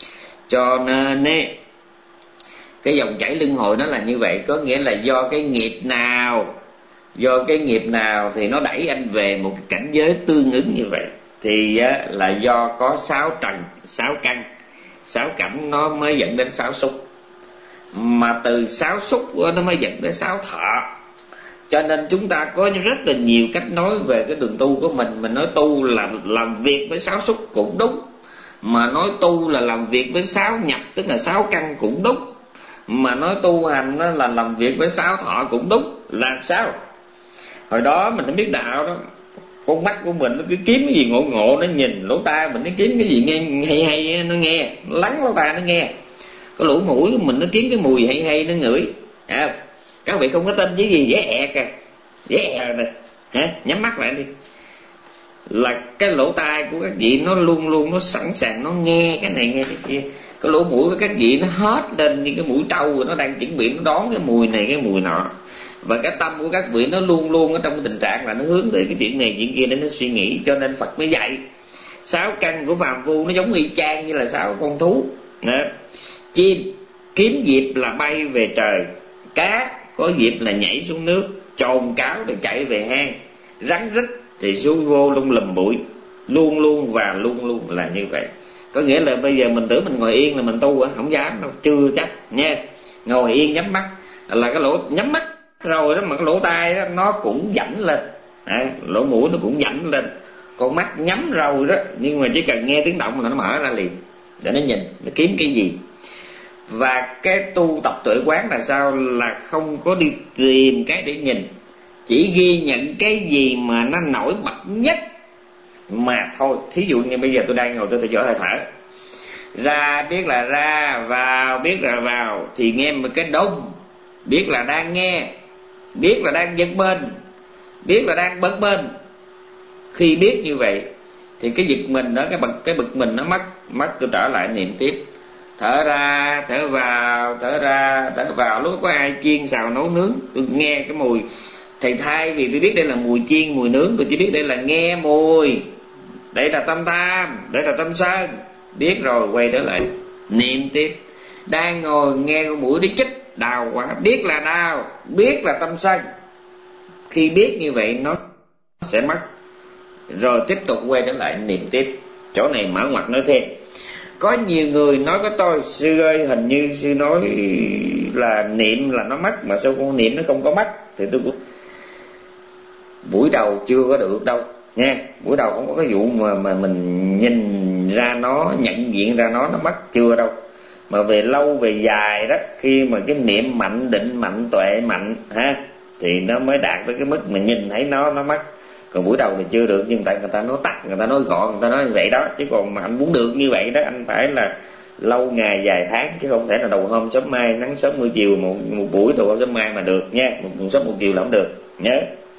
Cho nên nè, cái dòng chảy luân hồi nó là như vậy, có nghĩa là do cái nghiệp nào, do cái nghiệp nào thì nó đẩy anh về một cái cảnh giới tương ứng như vậy. Thì á, là do có sáu trần, sáu căn, sáu cảnh nó mới dẫn đến sáu xúc, mà từ sáu xúc nó mới dẫn đến sáu thọ. Cho nên chúng ta có rất là nhiều cách nói về cái đường tu của mình. Mình nói tu là làm việc với sáu xúc cũng đúng, Mà nói tu là làm việc với sáu nhập, tức là sáu căn cũng đúng. Mà nói tu hành là làm việc với sáu thọ cũng đúng. Là sao? Hồi đó mình không biết đạo đó, con mắt của mình nó cứ kiếm cái gì ngộ ngộ nó nhìn, lỗ tai mình nó kiếm cái gì nghe hay hay nó nghe, nó lắng lỗ tai nó nghe, cái lỗ mũi của mình nó kiếm cái mùi hay hay nó ngửi. À, các vị không có tin cái gì dễ ẹt à, dễ ẹt nè, hả? Nhắm mắt lại đi. Là cái lỗ tai của các vị nó luôn luôn nó sẵn sàng nó nghe cái này nghe cái kia. Cái lỗ mũi của các vị nó hết lên như cái mũi trâu rồi, nó đang chuẩn bị nó đón cái mùi này cái mùi nọ. Và cái tâm của các vị nó luôn luôn ở trong cái tình trạng là nó hướng tới cái chuyện này chuyện kia để nó suy nghĩ. Cho nên Phật mới dạy sáu căn của phàm phu nó giống y chang như là sáu con thú. Đó. Chim kiếm dịp là bay về trời, cá có dịp là nhảy xuống nước, chồn cáo để chạy về hang, rắn rít thì xuống vô lung lùm bụi. Luôn luôn và luôn luôn là như vậy. Có nghĩa là bây giờ mình tưởng mình ngồi yên là mình tu á, không dám đâu, chưa chắc nha. Ngồi yên nhắm mắt là cái lỗ nhắm mắt rồi đó, mà cái lỗ tai đó nó cũng dảnh lên, à, lỗ mũi nó cũng dảnh lên, con mắt nhắm rồi đó, nhưng mà chỉ cần nghe tiếng động là nó mở ra liền để nó nhìn, nó kiếm cái gì. Và cái tu tập tuệ quán là sao? Là không có đi tìm cái để nhìn, chỉ ghi nhận cái gì mà nó nổi bật nhất mà thôi. Thí dụ như bây giờ tôi đang ngồi tôi theo dõi hơi thở, ra biết là ra, vào biết là vào, thì nghe một cái đông biết là đang nghe, biết là đang giật bên, biết là đang bấn bên. Khi biết như vậy thì cái giật mình đó, cái bực cái bực mình nó mất, mất tôi trở lại niệm tiếp, thở ra thở vào, thở ra thở vào. Lúc có ai chiên xào nấu nướng, tôi nghe cái mùi, thì thay vì tôi biết đây là mùi chiên mùi nướng, tôi chỉ biết đây là nghe mùi, đây là tâm tham, đây là tâm sân. Biết rồi quay trở lại niệm tiếp. Đang ngồi nghe con mũi đi chích, đau quá, biết là đau, biết là tâm sân. Khi biết như vậy nó sẽ mất, rồi tiếp tục quay trở lại niệm tiếp. Chỗ này mở ngoặt nói thêm, có nhiều người nói với tôi: sư ơi, hình như sư nói là niệm là nó mất, mà sao con niệm nó không có mất? Thì tôi cũng buổi đầu chưa có được đâu nha. Buổi đầu không có cái vụ mà mà mình nhìn ra nó, nhận diện ra nó nó mất, chưa đâu. Mà về lâu về dài đó, khi mà cái niệm mạnh, định mạnh, tuệ mạnh ha, thì nó mới đạt tới cái mức mà nhìn thấy nó nó mất. Còn buổi đầu thì chưa được, nhưng tại người ta nói tắt, người ta nói gọn, người ta nói như vậy đó. Chứ còn mà anh muốn được như vậy đó, anh phải là lâu ngày dài tháng, chứ không thể là đầu hôm sớm mai, nắng sớm mưa chiều một, một buổi đầu hôm sớm mai mà được nha. Một, một sớm một chiều là không được, nhớ.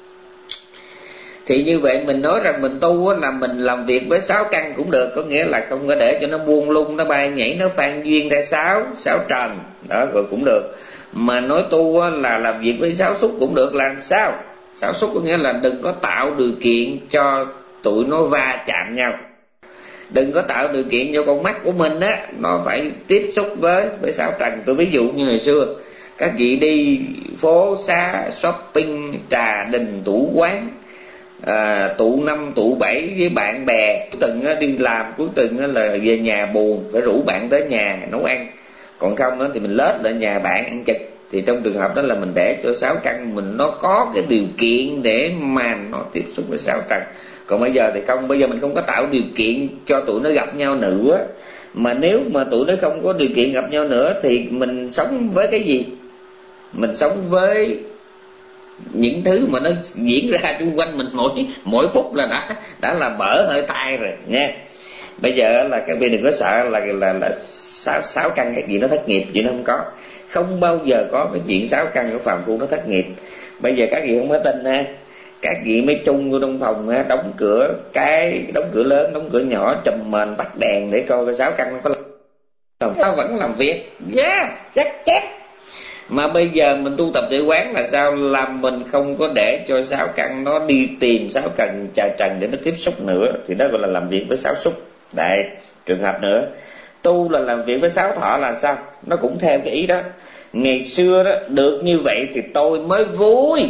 Thì như vậy mình nói rằng mình tu là mình làm việc với sáu căn cũng được, có nghĩa là không có để cho nó buông lung, nó bay nhảy, nó phan duyên ra sáu sáu trần đó rồi cũng được. Mà nói tu là làm việc với sáu xúc cũng được. Làm sao? Sáu xúc có nghĩa là đừng có tạo điều kiện cho tụi nó va chạm nhau, đừng có tạo điều kiện cho con mắt của mình á nó phải tiếp xúc với với sáu trần. Tôi ví dụ như ngày xưa các vị đi phố xá shopping, trà đình tủ quán, à, tụ năm tụ bảy với bạn bè, cuối tuần á, đi làm cuối tuần á, là về nhà buồn, phải rủ bạn tới nhà nấu ăn. Còn không đó thì mình lết lại nhà bạn ăn chực. Thì trong trường hợp đó là mình để cho sáu căn mình nó có cái điều kiện để mà nó tiếp xúc với sáu trần. Còn bây giờ thì không, bây giờ mình không có tạo điều kiện cho tụi nó gặp nhau nữa. Mà nếu mà tụi nó không có điều kiện gặp nhau nữa thì mình sống với cái gì? Mình sống với những thứ mà nó diễn ra xung quanh mình mỗi mỗi phút là đã đã là bở hơi tai rồi nha. Bây giờ là các vị đừng có sợ là là là sáu sáu căn cái gì nó thất nghiệp, chuyện nó không có. Không bao giờ có cái chuyện sáu căn của phàm phu nó thất nghiệp. Bây giờ các vị không có tin ha, các vị mới chung vô trong phòng ha, đóng cửa cái đóng cửa lớn, đóng cửa nhỏ, trùm mền, tắt đèn để coi cái sáu căn nó có làm. Tao vẫn làm việc, yeah, chắc chắc. Mà bây giờ mình tu tập tuệ quán là sao? Là mình không có để cho sáu căn nó đi tìm sáu căn trà trần để nó tiếp xúc nữa, thì đó gọi là làm việc với sáu xúc. Đây, trường hợp nữa, tu là làm việc với sáu thọ là sao? Nó cũng theo cái ý đó. Ngày xưa đó được như vậy thì tôi mới vui,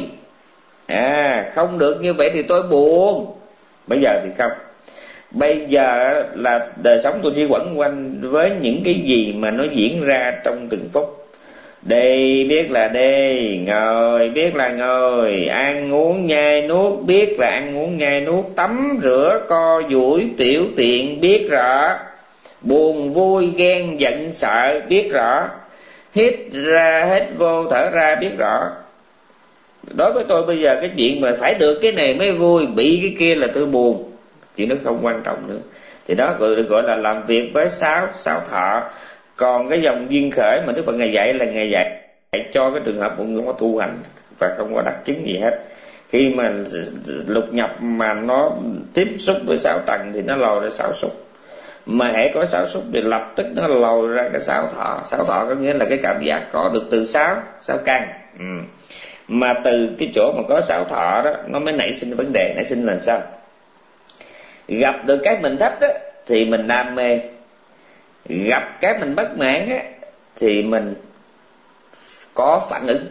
à không được như vậy thì tôi buồn. Bây giờ thì không. Bây giờ là đời sống tôi chỉ quẩn quanh với những cái gì mà nó diễn ra trong từng phút. Đi biết là đi, ngồi biết là ngồi, ăn uống nhai nuốt biết là ăn uống nhai nuốt, tắm rửa co duỗi tiểu tiện biết rõ. buồn vui ghen giận sợ biết rõ, hít ra hít vô thở ra biết rõ. Đối với tôi bây giờ cái chuyện mà phải được cái này mới vui, bị cái kia là tôi buồn, chuyện nó không quan trọng nữa. Thì đó gọi, gọi là làm việc với sáu sáu thọ. Còn cái dòng duyên khởi mà Đức Phật Ngài dạy là Ngài dạy cho cái trường hợp một người có tu hành và không có đắc chứng gì hết. Khi mà lục nhập mà nó tiếp xúc với sáu trần thì nó lòi ra sáu xúc, mà hễ có sáu xúc thì lập tức nó lòi ra cái sáu thọ. Sáu thọ có nghĩa là cái cảm giác có được từ sáu sáu căn. Ừ. Mà từ cái chỗ mà có sáu thọ đó nó mới nảy sinh vấn đề. Nảy sinh là sao? Gặp được cái mình thích đó, thì mình đam mê. Gặp cái mình bất mãn á, thì mình có phản ứng.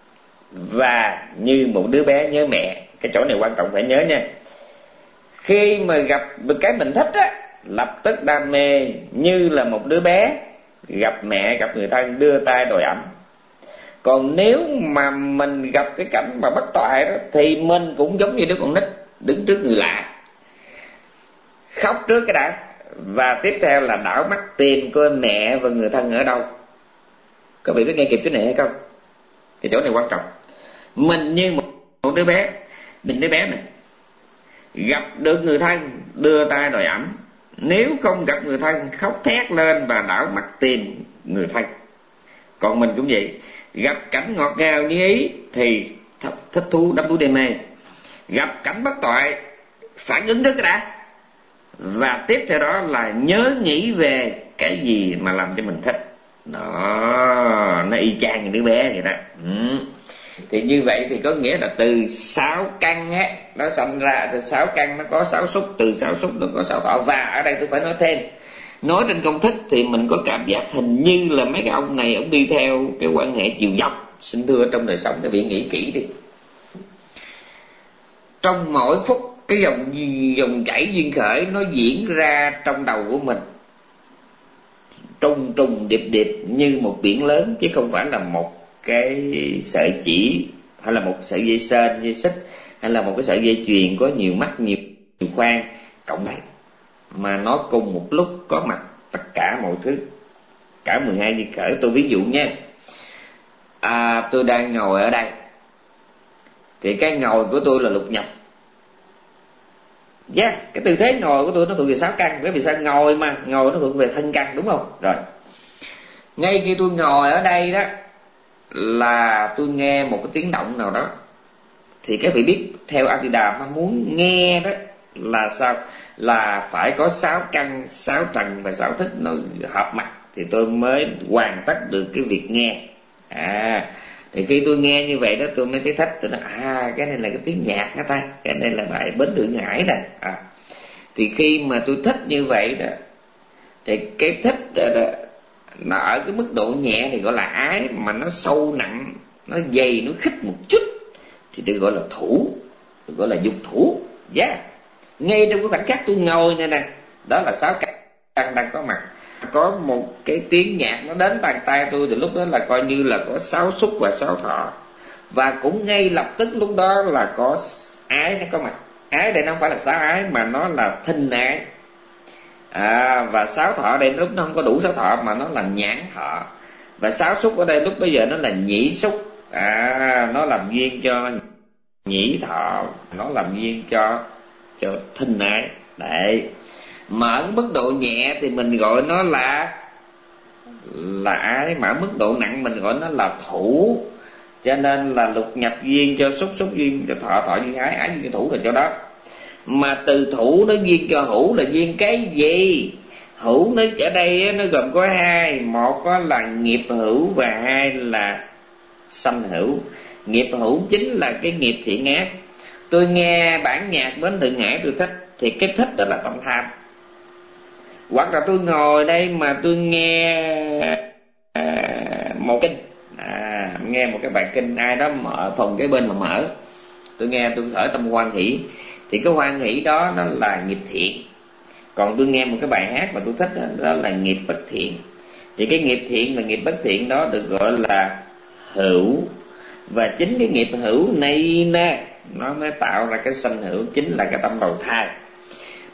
Và như một đứa bé nhớ mẹ. Cái chỗ này quan trọng phải nhớ nha. Khi mà gặp được cái mình thích á, lập tức đam mê như là một đứa bé gặp mẹ, gặp người thân đưa tay đòi ẵm. Còn nếu mà mình gặp cái cảnh mà bất toại đó, thì mình cũng giống như đứa con nít đứng trước người lạ, khóc trước cái đã, và tiếp theo là đảo mắt tìm coi mẹ và người thân ở đâu. Các vị có nghe kịp cái này hay không? Thì chỗ này quan trọng. Mình như một, một đứa bé, mình đứa bé này gặp được người thân đưa tay đòi ẵm, nếu không gặp người thân khóc thét lên và đảo mắt tìm người thân. Còn mình cũng vậy, gặp cảnh ngọt ngào như ý thì th- thích thú đắm đuối đê mê, gặp cảnh bất toại phản ứng trước cái đã, và tiếp theo đó là nhớ nghĩ về cái gì mà làm cho mình thích. Đó, nó y chang như đứa bé vậy đó. Ừ. Thì như vậy thì có nghĩa là từ sáu căn á, nó sanh ra, từ sáu căn nó có sáu xúc, từ sáu xúc nó có sáu thọ. Và ở đây tôi phải nói thêm, nói trên công thức thì mình có cảm giác hình như là mấy cái ông này ông đi theo cái quan hệ chiều dọc. Xin thưa, trong đời sống các vị nghĩ kỹ đi, trong mỗi phút cái dòng dòng chảy duyên khởi nó diễn ra trong đầu của mình trùng trùng điệp điệp như một biển lớn, chứ không phải là một cái sợi chỉ, hay là một sợi dây sên, dây xích, hay là một cái sợi dây chuyền có nhiều mắt, nhiều, nhiều khoang cộng lại, mà nó cùng một lúc có mặt tất cả mọi thứ, cả mười hai duyên khởi. Tôi ví dụ nha, à, tôi đang ngồi ở đây thì cái ngồi của tôi là lục nhập. Yeah, cái tư thế ngồi của tôi nó thuộc về sáu căn. Bởi vì sao? Ngồi mà, ngồi nó thuộc về thân căn, đúng không? Rồi, ngay khi tôi ngồi ở đây đó là tôi nghe một cái tiếng động nào đó, thì các vị biết theo Abhidhamma nó muốn nghe đó là sao? Là phải có sáu căn, sáu trần và sáu thức nó hợp mặt thì tôi mới hoàn tất được cái việc nghe. À, thì khi tôi nghe như vậy đó, tôi mới thấy thích. Tôi nói à, cái này là cái tiếng nhạc hả ta, cái này là bài Bến Thượng Hải nè. À, thì khi mà tôi thích như vậy đó, thì cái thích đó, đó, nó ở cái mức độ nhẹ thì gọi là ái, mà nó sâu nặng, nó dày, nó khích một chút thì được gọi là thủ, được gọi là dục thủ. Yeah. Ngay trong cái khoảnh khắc tôi ngồi này nè, đó là sáu căn đang có mặt. Có một cái tiếng nhạc nó đến bàn tay tôi thì lúc đó là coi như là có sáu xúc và sáu thọ. Và cũng ngay lập tức lúc đó là có ái nó có mặt. Ái đây nó không phải là sáu ái mà nó là thinh ái. À, và sáu thọ đây lúc nó không có đủ sáu thọ mà nó là nhãn thọ. Và sáu xúc ở đây lúc bây giờ nó là nhĩ xúc. À, nó làm duyên cho nhĩ thọ, nó làm duyên cho cho thinh ái. Đấy. Mà ở mức độ nhẹ thì mình gọi nó là là ái, mà ở mức độ nặng mình gọi nó là thủ. Cho nên là lục nhập duyên cho xúc, xúc duyên cho thọ, thọ duyên ái, ái duyên cho thủ là cho đó. Mà từ thủ nó duyên cho hữu là duyên cái gì? Hữu nó ở đây nó gồm có hai, một là nghiệp hữu và hai là sanh hữu. Nghiệp hữu chính là cái nghiệp thiện ác. Tôi nghe bản nhạc Bến Thượng Hải tôi thích, thì cái thích đó là tâm tham. Hoặc là tôi ngồi đây mà tôi nghe à, một kinh, à, nghe một cái bài kinh ai đó mở phòng cái bên mà mở, tôi nghe tôi khởi tâm hoan hỷ, thì cái hoan hỷ đó nó là nghiệp thiện. Còn tôi nghe một cái bài hát mà tôi thích đó, đó là nghiệp bất thiện. Thì cái nghiệp thiện và nghiệp bất thiện đó được gọi là hữu. Và chính cái nghiệp hữu này nè, nó mới tạo ra cái sanh hữu, chính là cái tâm đầu thai.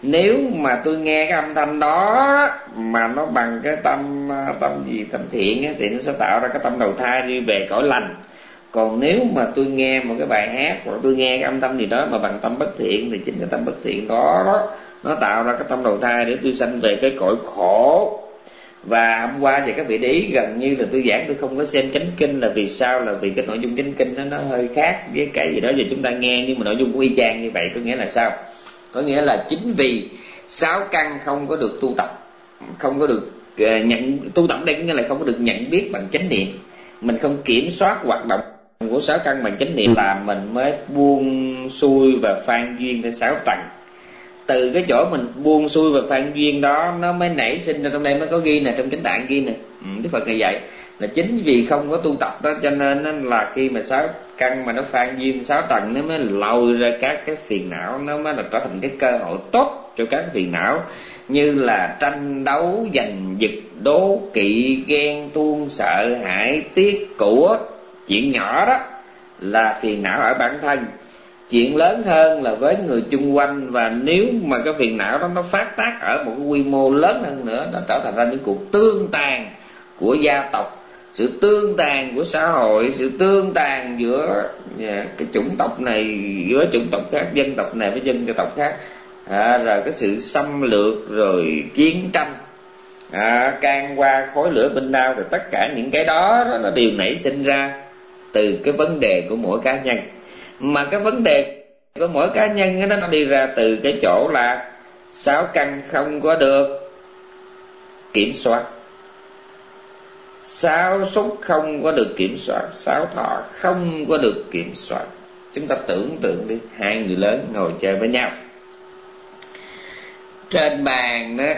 Nếu mà tôi nghe cái âm thanh đó mà nó bằng cái tâm tâm gì tâm thiện á, thì nó sẽ tạo ra cái tâm đầu thai đi về cõi lành. Còn nếu mà tôi nghe một cái bài hát hoặc tôi nghe cái âm thanh gì đó mà bằng tâm bất thiện, thì chính cái tâm bất thiện đó, đó nó tạo ra cái tâm đầu thai để tôi sanh về cái cõi khổ. Và hôm qua thì các vị để ý, gần như là tôi giảng tôi không có xem chánh kinh, là vì sao? Là vì cái nội dung chánh kinh đó, nó hơi khác với cái gì đó giờ chúng ta nghe, nhưng mà nội dung của y chang như vậy. Có nghĩa là sao? Có nghĩa là chính vì sáu căn không có được tu tập, không có được uh, nhận tu tập đây có nghĩa là không có được nhận biết bằng chánh niệm, mình không kiểm soát hoạt động của sáu căn bằng chánh niệm, là mình mới buông xuôi và phan duyên theo sáu tầng. Từ cái chỗ mình buông xuôi và phan duyên đó, nó mới nảy sinh ra. Trong đây mới có ghi nè, trong Chánh Tạng ghi nè, ừ, Đức Phật này dạy là chính vì không có tu tập đó, cho nên là khi mà sáu căn mà nó phan duyên sáu tầng, nó mới lòi ra các cái phiền não, nó mới là trở thành cái cơ hội tốt cho các phiền não, như là tranh đấu, giành giật, đố kỵ, ghen tuông, sợ hãi, tiếc của. Chuyện nhỏ đó là phiền não ở bản thân, chuyện lớn hơn là với người chung quanh. Và nếu mà cái phiền não đó nó phát tác ở một cái quy mô lớn hơn nữa, nó trở thành ra những cuộc tương tàn của gia tộc, sự tương tàn của xã hội, sự tương tàn giữa cái chủng tộc này với chủng tộc khác, dân tộc này với dân tộc khác, à, rồi cái sự xâm lược, rồi chiến tranh, à, can qua khói lửa binh đao. Thì tất cả những cái đó, đó nó đều nảy sinh ra từ cái vấn đề của mỗi cá nhân. Mà cái vấn đề của mỗi cá nhân đó, nó đi ra từ cái chỗ là sáu căn không có được kiểm soát, sáu xúc không có được kiểm soát, sáu thọ không có được kiểm soát. Chúng ta tưởng tượng đi, hai người lớn ngồi chơi với nhau, trên bàn đó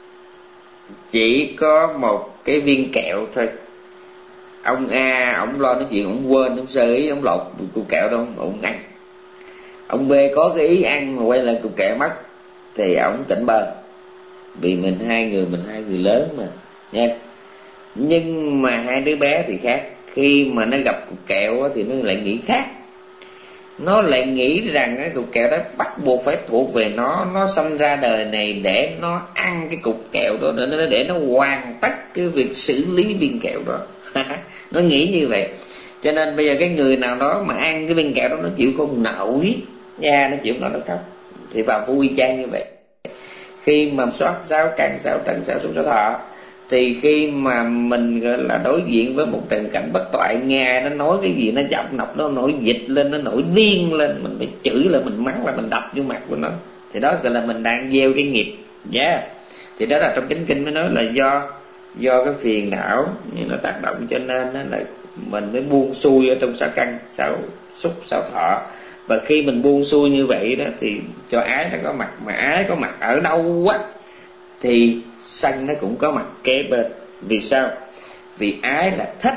chỉ có một cái viên kẹo thôi. Ông A, ông lo nói chuyện, ông quên, ông sơ ý, ông lột cục kẹo đâu, ông ăn. Ông B có cái ý ăn mà quay lại cục kẹo mất, thì ông tỉnh bơ, vì mình hai người, mình hai người lớn mà nha. Nhưng mà hai đứa bé thì khác, khi mà nó gặp cục kẹo thì nó lại nghĩ khác. Nó lại nghĩ rằng cái cục kẹo đó bắt buộc phải thuộc về nó, nó sinh ra đời này để nó ăn cái cục kẹo đó, để, để nó hoàn tất cái việc xử lý viên kẹo đó. Nó nghĩ như vậy. Cho nên bây giờ cái người nào đó mà ăn cái viên kẹo đó, nó chịu không nổi nha, nó chịu nó được không, thì vào phu y chang như vậy. Khi mà soát sáu căn, sáu trần, sáu xúc, sáu thọ, thì khi mà mình gọi là đối diện với một trần cảnh bất toại, nghe nó nói cái gì nó chọc nọc, nó nổi dịch lên, nó nổi điên lên, mình phải chửi là mình mắng là mình đập vô mặt của nó, thì đó gọi là mình đang gieo cái nghiệp nhé. Yeah. Thì đó là trong chánh kinh mới nói là do do cái phiền não nó tác động, cho nên là mình mới buông xuôi ở trong sáu căn, sáu xúc, sáu thọ. Và khi mình buông xuôi như vậy đó, thì cho ái nó có mặt. Mà ái có mặt ở đâu quá thì sân nó cũng có mặt kế bên. Vì sao? Vì ái là thích,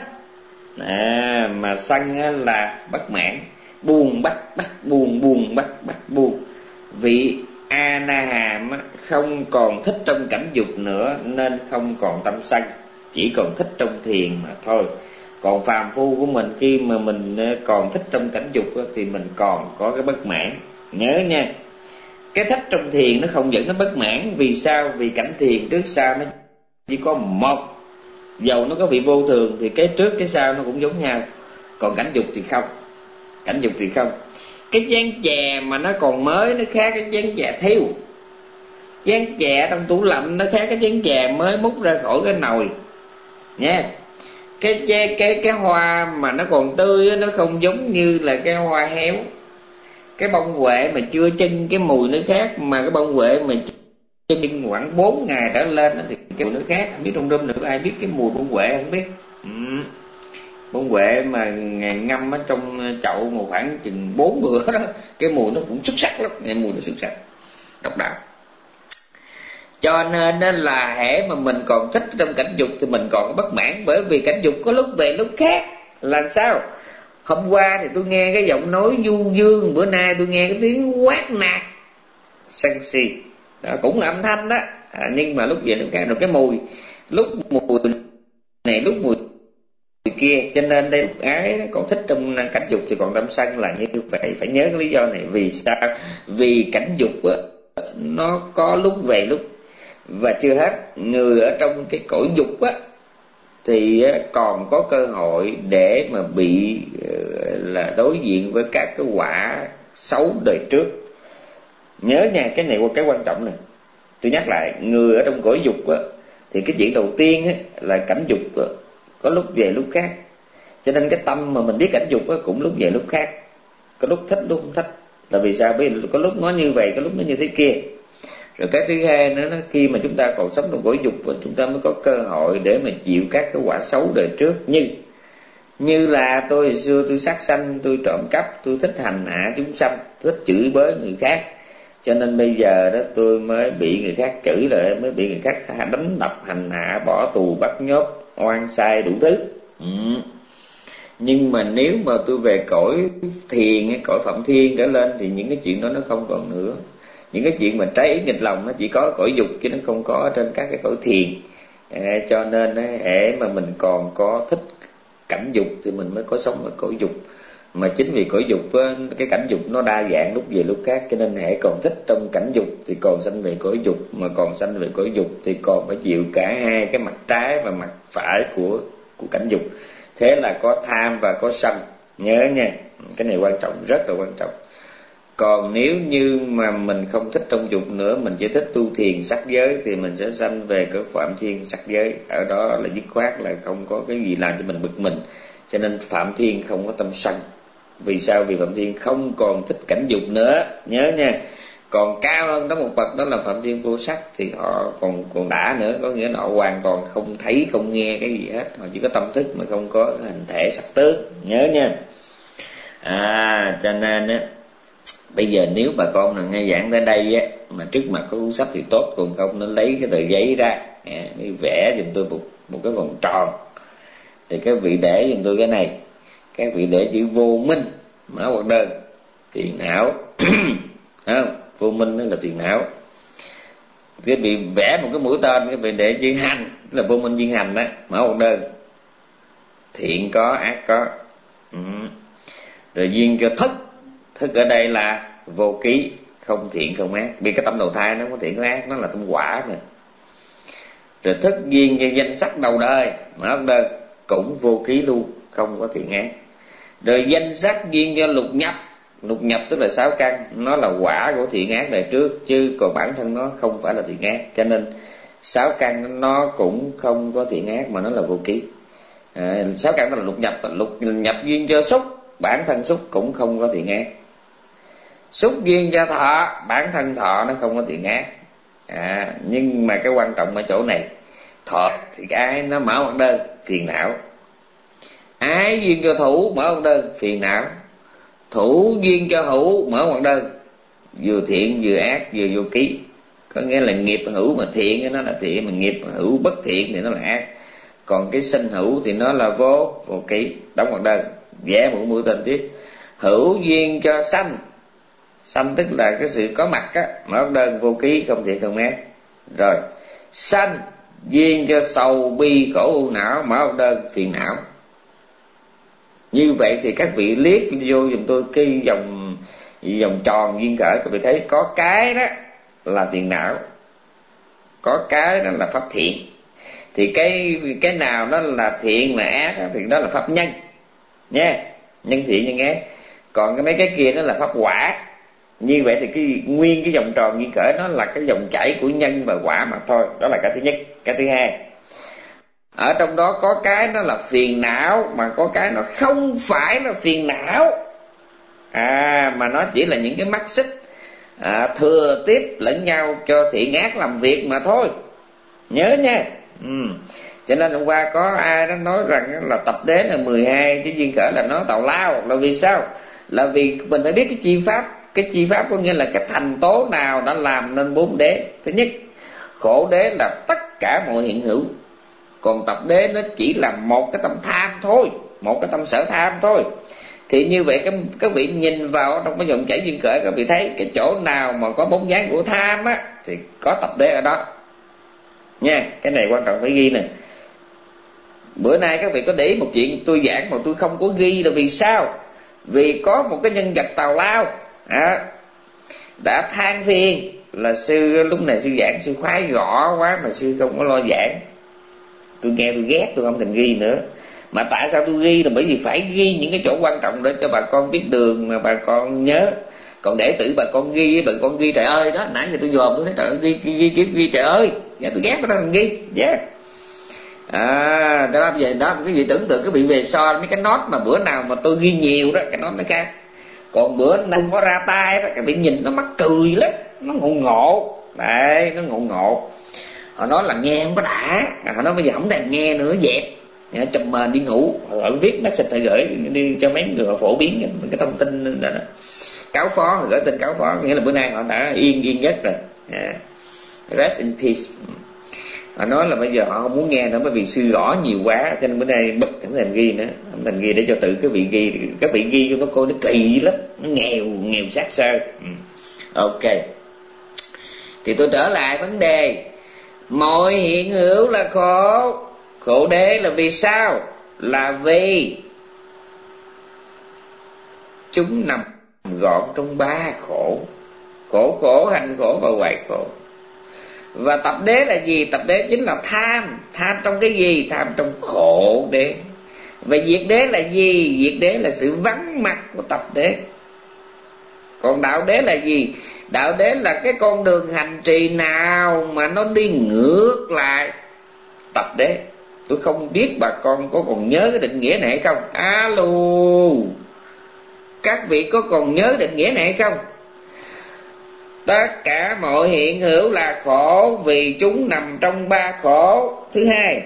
à, mà sân là bất mãn, buông bắt bắt buông, buông bắt bắt buông. Vì A Na Hàm không còn thích trong cảnh dục nữa, nên không còn tâm sân, chỉ còn thích trong thiền mà thôi. Còn phàm phu của mình, khi mà mình còn thích trong cảnh dục thì mình còn có cái bất mãn. Nhớ nha, cái thích trong thiền nó không dẫn đến bất mãn. Vì sao? Vì cảnh thiền trước sau nó chỉ có một, dầu nó có vị vô thường thì cái trước cái sau nó cũng giống nhau. Còn cảnh dục thì không, cảnh dục thì không. Cái chén chè mà nó còn mới nó khác cái chén chè thiêu. Chén chè trong tủ lạnh nó khác cái chén chè mới múc ra khỏi cái nồi nha. Cái cái cái cái hoa mà nó còn tươi nó không giống như là cái hoa héo. Cái bông huệ mà chưa chưng cái mùi nó khác, mà cái bông huệ mà chưng khoảng bốn ngày trở lên thì cái mùi nó khác. Không biết trong room nữa ai biết cái mùi bông huệ không biết? Ừ. Bông huệ mà ngâm ở trong chậu một khoảng chừng bốn bữa đó, cái mùi nó cũng xuất sắc lắm, cái mùi nó xuất sắc, độc đáo. Cho nên là hễ mà mình còn thích trong cảnh dục thì mình còn bất mãn, bởi vì cảnh dục có lúc về lúc khác. Là sao? Hôm qua thì tôi nghe cái giọng nói du dương, bữa nay tôi nghe cái tiếng quát nạt sân si, đó cũng là âm thanh đó, à, nhưng mà lúc về lúc khác. Rồi cái mùi, lúc mùi này lúc mùi kia. Cho nên đây lúc ái nó còn thích trong cảnh dục thì còn tâm sân là như vậy. Phải nhớ cái lý do này. Vì sao? Vì cảnh dục á, nó có lúc về lúc. Và chưa hết, người ở trong cái cõi dục á thì còn có cơ hội để mà bị là đối diện với các cái quả xấu đời trước. Nhớ nha, cái này cái quan trọng này. Tôi nhắc lại, người ở trong cõi dục á thì cái chuyện đầu tiên á là cảnh dục á, có lúc về lúc khác. Cho nên cái tâm mà mình biết cảnh dục á cũng lúc về lúc khác, có lúc thích lúc không thích. Là vì sao? Bởi vì có lúc nó như vậy, có lúc nó như thế kia. Rồi cái thứ hai nữa, khi mà chúng ta còn sống trong cõi dục, chúng ta mới có cơ hội để mà chịu các cái quả xấu đời trước. Như như là tôi hồi xưa tôi sát sanh, tôi trộm cắp, tôi thích hành hạ chúng sanh, thích chửi bới người khác, cho nên bây giờ đó tôi mới bị người khác chửi, lại mới bị người khác đánh đập, hành hạ, bỏ tù, bắt nhốt, oan sai đủ thứ. ừ. Nhưng mà nếu mà tôi về cõi thiền, cõi Phạm Thiên trở lên thì những cái chuyện đó nó không còn nữa. Những cái chuyện mà trái ý nghịch lòng nó chỉ có ở cõi dục chứ nó không có ở trên các cái cõi thiền. à, Cho nên hễ mà mình còn có thích cảnh dục thì mình mới có sống ở cõi dục. Mà chính vì cõi dục cái cảnh dục nó đa dạng lúc về lúc khác, cho nên hễ còn thích trong cảnh dục thì còn sanh về cõi dục, mà còn sanh về cõi dục thì còn phải chịu cả hai cái mặt trái và mặt phải của của cảnh dục. Thế là có tham và có sân. Nhớ nha, cái này quan trọng, rất là quan trọng. Còn nếu như mà mình không thích trong dục nữa, mình chỉ thích tu thiền sắc giới thì mình sẽ sanh về cõi Phạm Thiên sắc giới. Ở đó là dứt khoát là không có cái gì làm cho mình bực mình. Cho nên Phạm Thiên không có tâm sân. Vì sao? Vì Phạm Thiên không còn thích cảnh dục nữa. Nhớ nha. Còn cao hơn đó một bậc, đó là Phạm Thiên vô sắc, thì họ còn còn đã nữa. Có nghĩa là họ hoàn toàn không thấy, không nghe cái gì hết. Họ chỉ có tâm thức mà không có hình thể sắc tướng. Nhớ nha. À cho nên á, bây giờ nếu bà con nào nghe giảng tới đây á, mà trước mặt có cuốn sách thì tốt, còn không nó lấy cái tờ giấy ra, à, vẽ giùm tôi một, một cái vòng tròn. Thì các vị để giùm tôi cái này, các vị để chữ vô minh, mở hoặc đơn, phiền não. Không? Vô minh đó là phiền não. Các vị vẽ một cái mũi tên, các vị để chữ hành, là vô minh viên hành đó, mở hoặc đơn, thiện có, ác có. ừ. Rồi duyên cho thức. Thức ở đây là vô ký, không thiện không ác. Vì cái tâm đầu thai nó không có thiện có ác, nó là tâm quả mà. Rồi thức duyên cho danh sắc đầu đời, mở đơn, cũng vô ký luôn, không có thiện ác. Rồi danh sắc duyên cho lục nhập. Lục nhập tức là sáu căn, nó là quả của thiện ác đời trước, chứ còn bản thân nó không phải là thiện ác. Cho nên sáu căn nó cũng không có thiện ác, mà nó là vô ký. à, Sáu căn đó là lục nhập. Lục nhập duyên cho xúc, bản thân xúc cũng không có thiện ác. Xúc duyên cho thọ, bản thân thọ nó không có thiện ác. à, Nhưng mà cái quan trọng ở chỗ này, thọ thì cái ái nó mở một đơn, phiền não. Ái duyên cho thủ, mở một đơn, phiền não. Thủ duyên cho hữu, mở một đơn, vừa thiện vừa ác vừa vô ký. Có nghĩa là nghiệp hữu mà thiện nó là thiện, mà nghiệp hữu bất thiện thì nó là ác. Còn cái sinh hữu thì nó là vô, vô ký. Đóng một đơn, vẽ một mũi tên tiếp. Hữu duyên cho sanh, sanh tức là cái sự có mặt á, mở đơn, vô ký, không thiện không ác. Rồi sanh duyên cho sầu bi khổ u não, mở đơn, phiền não. Như vậy thì các vị liếc vô giùm tôi cái vòng vòng tròn duyên khởi, các vị thấy có cái đó là phiền não, có cái đó là pháp thiện. Thì cái cái nào đó là thiện là ác thì đó là pháp nhân nha, nhân thiện nhân ác. Còn cái mấy cái kia nó là pháp quả. Như vậy thì cái nguyên cái vòng tròn duyên khởi nó là cái dòng chảy của nhân và quả mà thôi. Đó là cái thứ nhất. Cái thứ hai, ở trong đó có cái nó là phiền não, mà có cái nó không phải là phiền não, à mà nó chỉ là những cái mắt xích à, thừa tiếp lẫn nhau cho thiện ác làm việc mà thôi. Nhớ nha. ừ. Cho nên hôm qua có ai đó nói rằng là tập đế là mười hai, chứ duyên khởi là nó tào lao. Là vì sao? Là vì mình phải biết cái chi pháp. Cái chi pháp có nghĩa là cái thành tố nào đã làm nên bốn đế. Thứ nhất, khổ đế là tất cả mọi hiện hữu. Còn tập đế nó chỉ là một cái tâm tham thôi, một cái tâm sở tham thôi. Thì như vậy các, các vị nhìn vào trong cái dòng chảy duyên khởi, các vị thấy cái chỗ nào mà có bóng dáng của tham á thì có tập đế ở đó nha. Cái này quan trọng phải ghi nè. Bữa nay các vị có để ý một chuyện tôi giảng mà tôi không có ghi là vì sao? Vì có một cái nhân vật tào lao à, đã than phiền là sư lúc này sư giảng sư khoái gõ quá mà sư không có lo giảng. Tôi nghe tôi ghét, tôi không thèm ghi nữa. Mà tại sao tôi ghi là bởi vì phải ghi những cái chỗ quan trọng để cho bà con biết đường mà bà con nhớ. Còn để tự bà con ghi, bà con ghi trời ơi đó, nãy giờ tôi dòm tôi thấy trời ơi ghi ghi ghi, ghi, ghi trời ơi, dạ tôi ghét cái đó mình ghi, yeah. À, đó về đó cái gì tưởng tượng cái bị về so mấy cái nốt mà bữa nào mà tôi ghi nhiều đó, cái nốt nó khác. Còn bữa nào không có ra tay đó, cái bị nhìn nó mắc cười lắm, nó ngộ ngộ, đấy, nó ngộ ngộ. Họ nói là nghe không có đã, họ nói bây giờ không thèm nghe nữa, dẹp, chùm mền đi ngủ. Họ viết message họ gửi đi cho mấy người họ phổ biến cái thông tin đó, đó. Cáo phó, họ gửi tin cáo phó, nghĩa là bữa nay họ đã yên yên giấc rồi, yeah. Rest in peace. Họ nói là bây giờ họ không muốn nghe nữa bởi vì sư gõ nhiều quá, cho nên bữa nay bực không thèm ghi nữa, không thèm ghi để cho tự cái vị ghi, cái vị ghi nó cô nó kỳ lắm, nó nghèo nghèo sát sơ. Ok, thì tôi trở lại vấn đề. Mọi hiện hữu là khổ. Khổ đế là vì sao? Là vì chúng nằm gọn trong ba khổ: khổ khổ, hành khổ và hoại khổ. Và tập đế là gì? Tập đế chính là tham. Tham trong cái gì? Tham trong khổ đế. Và diệt đế là gì? Diệt đế là sự vắng mặt của tập đế. Còn đạo đế là gì? Đạo đế là cái con đường hành trì nào mà nó đi ngược lại tập đế. Tôi không biết bà con có còn nhớ cái định nghĩa này hay không? Alo, các vị có còn nhớ định nghĩa này hay không? Tất cả mọi hiện hữu là khổ vì chúng nằm trong ba khổ. Thứ hai,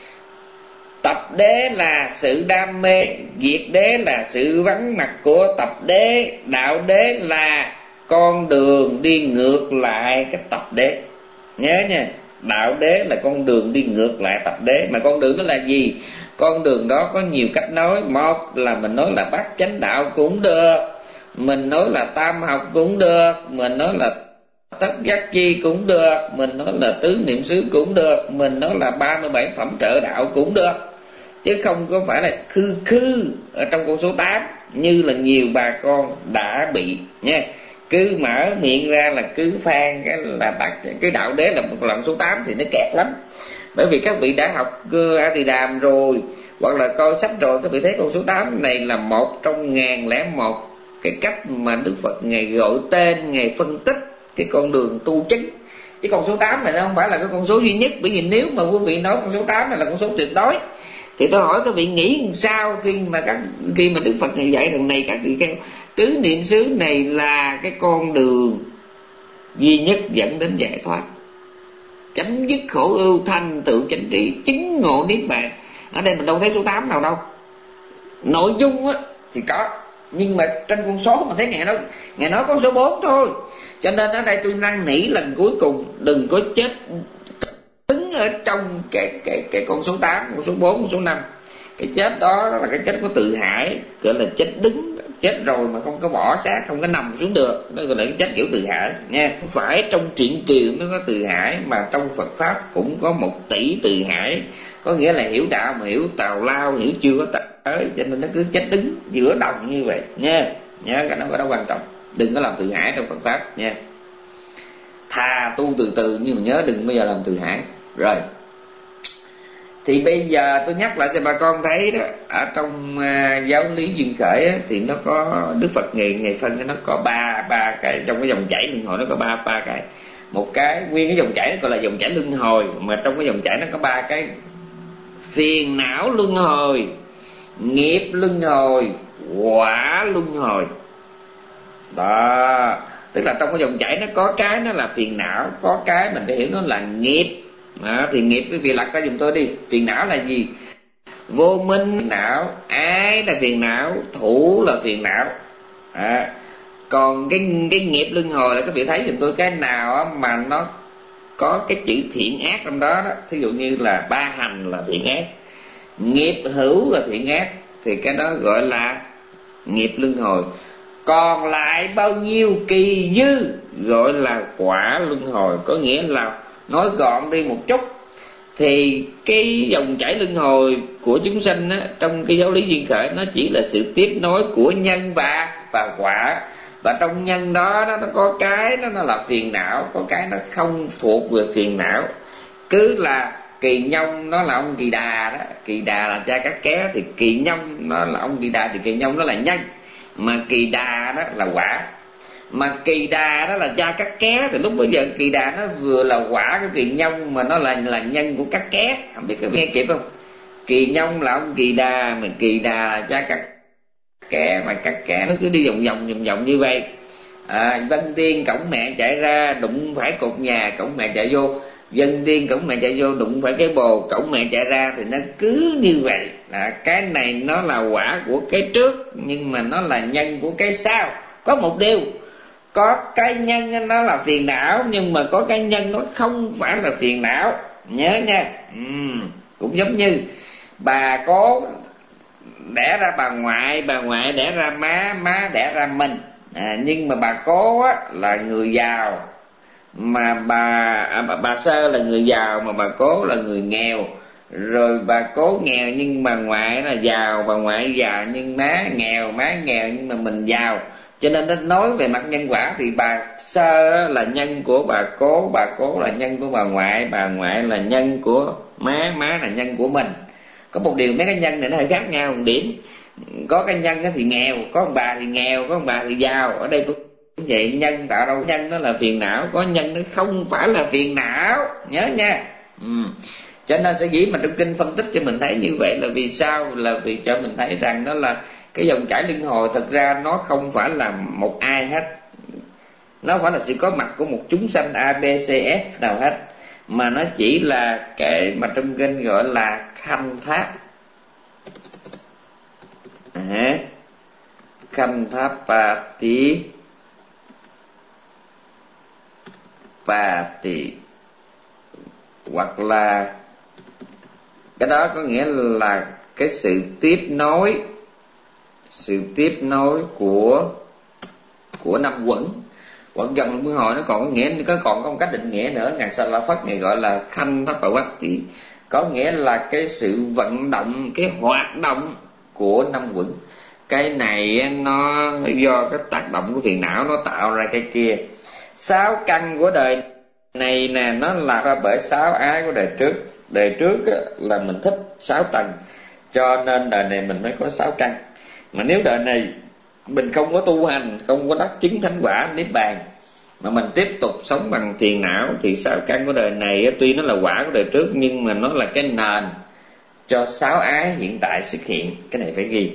tập đế là sự đam mê, diệt đế là sự vắng mặt của tập đế, đạo đế là con đường đi ngược lại cái tập đế. Nhớ nha, đạo đế là con đường đi ngược lại tập đế. Mà con đường đó là gì? Con đường đó có nhiều cách nói. Một là mình nói là bát chánh đạo cũng được, mình nói là tam học cũng được, mình nói là tất giác chi cũng được, mình nói là tứ niệm xứ cũng được, mình nói là ba mươi bảy phẩm trợ đạo cũng được. Chứ không có phải là khư khư ở trong con số tám như là nhiều bà con đã bị nha. Cứ mở miệng ra là cứ phan cái là bạc, cái đạo đế là một lần số tám thì nó kẹt lắm. Bởi vì các vị đã học A Tỳ Đàm rồi hoặc là coi sách rồi, các vị thấy con số tám này là một trong ngàn lẻ một cái cách mà Đức Phật Ngài gọi tên, Ngài phân tích cái con đường tu chứng. Chứ con số tám này nó không phải là cái con số duy nhất. Bởi vì nếu mà quý vị nói con số tám này là con số tuyệt đối thì tôi hỏi các vị nghĩ sao khi mà các khi mà Đức Phật Ngài dạy rằng này, các vị kêu tứ niệm xứ này là cái con đường duy nhất dẫn đến giải thoát, chấm dứt khổ ưu, thành tựu chánh trí, chứng ngộ niết bàn. Ở đây mình đâu thấy số tám nào đâu. Nội dung á thì có, nhưng mà trên con số mà thấy Ngài nói, Ngài nói con số bốn thôi. Cho nên ở đây tôi năn nỉ lần cuối cùng đừng có chết đứng ở trong cái cái cái con số tám, con số bốn, con số năm. Cái chết đó là cái chết của tự hải, gọi là chết đứng, chết rồi mà không có bỏ xác, không có nằm xuống được, đó gọi là cái chết kiểu tự hải nha. Không phải trong truyện kiều nó có tự hải, mà trong Phật pháp cũng có một tỷ tự hải, có nghĩa là hiểu đạo mà hiểu tào lao, hiểu chưa có tới, cho nên nó cứ chết đứng giữa đồng như vậy nha. Nhớ cái đó cái đó quan trọng, đừng có làm tự hải trong Phật pháp nha. Thà tu từ từ nhưng mà nhớ đừng bao giờ làm tự hải. Rồi thì bây giờ tôi nhắc lại cho bà con thấy đó, ở trong uh, giáo lý duyên khởi á, thì nó có Đức Phật ngày ngày phân nó có ba ba cái trong cái dòng chảy luân hồi, nó có ba ba cái. Một cái nguyên cái dòng chảy nó gọi là dòng chảy luân hồi, mà trong cái dòng chảy nó có ba cái: phiền não luân hồi, nghiệp luân hồi, quả luân hồi. Đó, tức là trong cái dòng chảy nó có cái nó là phiền não, có cái mình phải hiểu nó là nghiệp. À, thì nghiệp quý vị lật ra giùm tôi đi. Phiền não là gì? Vô minh não, ái là phiền não, thủ là phiền não. À, còn cái cái nghiệp luân hồi là các vị thấy giùm tôi cái nào mà nó có cái chữ thiện ác trong đó đó. Thí dụ như là ba hành là thiện ác, nghiệp hữu là thiện ác, thì cái đó gọi là nghiệp luân hồi. Còn lại bao nhiêu kỳ dư gọi là quả luân hồi. Có nghĩa là nói gọn đi một chút thì cái dòng chảy luân hồi của chúng sanh á, trong cái giáo lý duyên khởi nó chỉ là sự tiếp nối của nhân và và quả. Và trong nhân đó nó, nó có cái nó, nó là phiền não, có cái nó không thuộc về phiền não. Cứ là Kỳ Nhông nó là ông Kỳ Đà đó, Kỳ Đà là cha Cát Ké, thì Kỳ Nhông nó là ông Kỳ Đà, thì Kỳ Nhông nó là nhân, mà Kỳ Đà đó là quả. Mà Kỳ Đà đó là cha Cát Ké, thì lúc bây giờ Kỳ Đà nó vừa là quả của Kỳ Nhông, mà nó là là nhân của Cát Ké. Không biết các nghe kịp không? Kỳ Nhông là ông Kỳ Đà, mà Kỳ Đà là cha Cát Ké, mà Cát Ké nó cứ đi vòng vòng vòng vòng như vậy. À, Vân Tiên cổng mẹ chạy ra, đụng phải cột nhà, cổng mẹ chạy vô. Dân tiên cổng mẹ chạy vô, đụng phải cái bồ, cổng mẹ chạy ra. Thì nó cứ như vậy. À, cái này nó là quả của cái trước, nhưng mà nó là nhân của cái sau. Có một điều, có cái nhân nó là phiền não, nhưng mà có cái nhân nó không phải là phiền não. Nhớ nha. uhm, Cũng giống như bà cố đẻ ra bà ngoại, bà ngoại đẻ ra má, má đẻ ra mình. À, nhưng mà bà cố á, là người giàu, mà bà, à, bà bà Sơ là người giàu, mà bà Cố là người nghèo. Rồi bà Cố nghèo nhưng bà ngoại là giàu, bà ngoại giàu nhưng má nghèo, má nghèo nhưng mà mình giàu. Cho nên nó nói về mặt nhân quả thì bà Sơ là nhân của bà Cố, bà Cố là nhân của bà ngoại, bà ngoại là nhân của má, má là nhân của mình. Có một điều mấy cái nhân này nó hơi khác nhau một điểm. Có cái nhân thì nghèo, có ông bà thì nghèo, có ông bà thì giàu. Ở đây cũng vậy, nhân tạo đâu nhân nó là phiền não, có nhân nó không phải là phiền não. Nhớ nha. ừ. Cho nên sở dĩ mà trong kinh phân tích cho mình thấy như vậy là vì sao? Là vì cho mình thấy rằng đó là cái dòng chảy luân hồi thực ra nó không phải là một ai hết, nó không phải là sự có mặt của một chúng sanh A, B, C, F nào hết, mà nó chỉ là cái mà trong kinh gọi là khanh tháp. à, Khanh tháp pa tí pa tỳ, hoặc là cái đó có nghĩa là cái sự tiếp nối, sự tiếp nối của của năm quẩn. Hoặc dòng luân hồi nó còn có nghĩa, có còn có một cách định nghĩa nữa, ngài Sa La Phất ngài gọi là khanh tháp pa quát tỳ, có nghĩa là cái sự vận động, cái hoạt động của năm quẩn. Cái này nó do cái tác động của phiền não nó tạo ra cái kia. Sáu căn của đời này nè, nó là ra bởi sáu ái của đời trước. Đời trước là mình thích sáu tầng, cho nên đời này mình mới có sáu căn. Mà nếu đời này mình không có tu hành, không có đắc chứng thánh quả niết bàn, mà mình tiếp tục sống bằng phiền não, thì sáu căn của đời này tuy nó là quả của đời trước, nhưng mà nó là cái nền cho sáu ái hiện tại xuất hiện. Cái này phải ghi.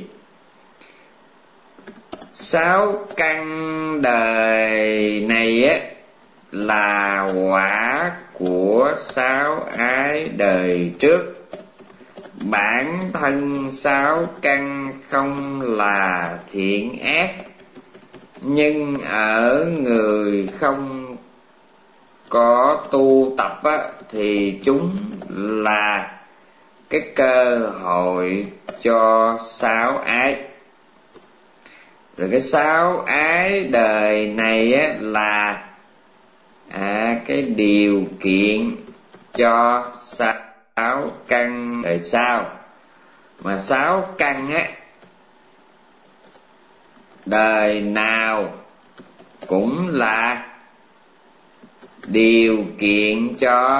Sáu căn đời này á là quả của sáu ái đời trước. Bản thân sáu căn không là thiện ác, nhưng ở người không có tu tập á, thì chúng là cái cơ hội cho sáu ái. Rồi cái sáu ái đời này á, là à, cái điều kiện cho sáu căn đời sau. Mà sáu căn á, đời nào cũng là điều kiện cho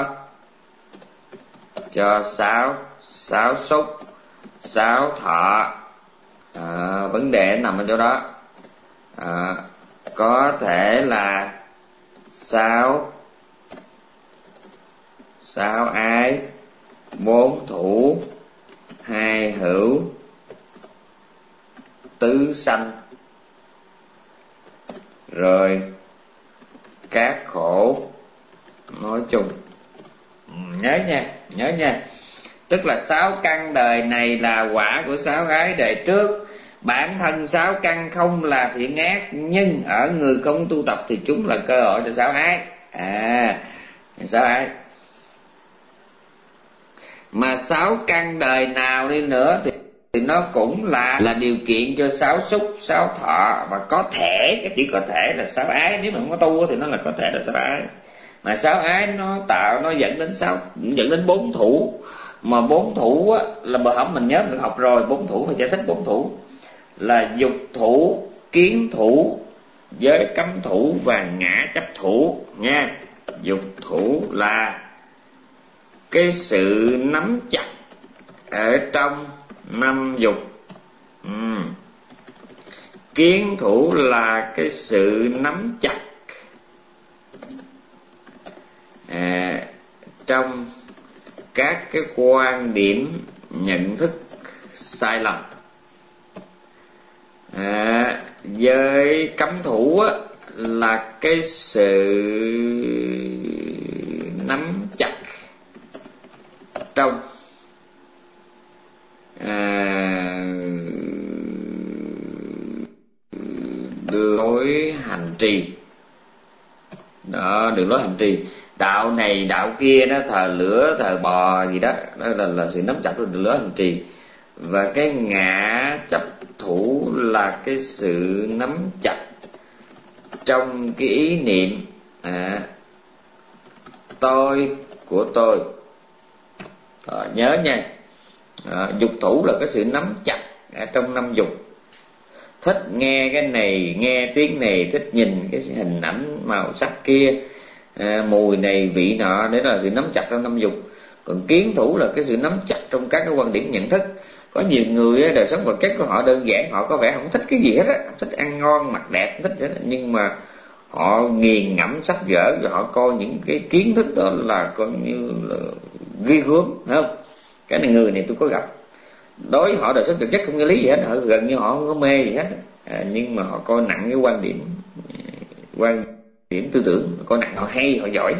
cho sáu sáu xúc, sáu thọ. À, vấn đề nằm ở chỗ đó. À, có thể là sáu sáu ái, bốn thủ, hai hữu, tứ sanh, rồi các khổ nói chung. Nhớ nha, nhớ nha. Tức là sáu căn đời này là quả của sáu ái đời trước. Bản thân sáu căn không là thiện ác, nhưng ở người không tu tập thì chúng là cơ hội cho sáu ái. À, sáu ái. Mà sáu căn đời nào đi nữa thì, thì nó cũng là là điều kiện cho sáu xúc, sáu thọ, và có thể, cái chữ có thể là sáu ái. Nếu mà không có tu thì nó là có thể là sáu ái. Mà sáu ái nó tạo, nó dẫn đến sáu, dẫn đến bốn thủ. Mà bốn thủ á, là bữa hổm mình nhớ mình học rồi. Bốn thủ, phải giải thích bốn thủ là dục thủ, kiến thủ, giới cấm thủ và ngã chấp thủ nha. Dục thủ là cái sự nắm chặt ở trong năm dục. ừ. Kiến thủ là cái sự nắm chặt à, trong các cái quan điểm nhận thức sai lầm. à, Giới cấm thủ á, là cái sự nắm chặt trong à, đường lối hành trì. Đó, đường lối hành trì, đạo này đạo kia, đó thờ lửa thờ bò gì đó, đó là, là sự nắm chặt trong đường lối hành trì. Và cái ngã chấp thủ là cái sự nắm chặt trong cái ý niệm à, tôi của tôi. Đó, nhớ nha. à, Dục thủ là cái sự nắm chặt ở trong năm dục. Thích nghe cái này, nghe tiếng này, thích nhìn cái hình ảnh màu sắc kia, à, mùi này vị nọ, đấy là sự nắm chặt trong năm dục. Còn kiến thủ là cái sự nắm chặt trong các cái quan điểm nhận thức. Có nhiều người á, đời sống vật chất của họ đơn giản, họ có vẻ không thích cái gì hết á, thích ăn ngon mặc đẹp, thích hết, nhưng mà họ nghiền ngẫm sách vở và họ coi những cái kiến thức đó là coi như là ghi gớm, phải không? Cái này người này tôi có gặp, đối với họ đời sống vật chất không có lý gì hết, họ gần như họ không có mê gì hết, à, nhưng mà họ coi nặng cái quan điểm quan điểm tư tưởng, coi nặng, họ hay, họ giỏi.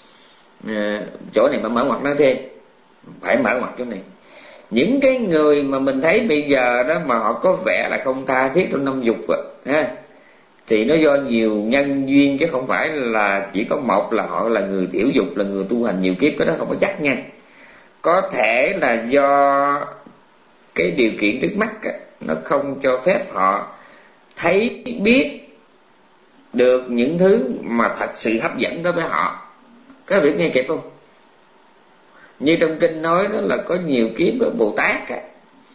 à, chỗ này mà mở ngoặt nói thêm, phải mở ngoặt chỗ này. Những cái người mà mình thấy bây giờ đó mà họ có vẻ là không tha thiết trong năm dục ha, thì nó do nhiều nhân duyên chứ không phải là chỉ có một là họ là người tiểu dục, là người tu hành nhiều kiếp, cái đó không có chắc nha. Có thể là do cái điều kiện trước mắt á, nó không cho phép họ thấy biết được những thứ mà thật sự hấp dẫn đối với họ. Các việc nghe kịp không? Như trong kinh nói đó là có nhiều kiếp Bồ Tát á,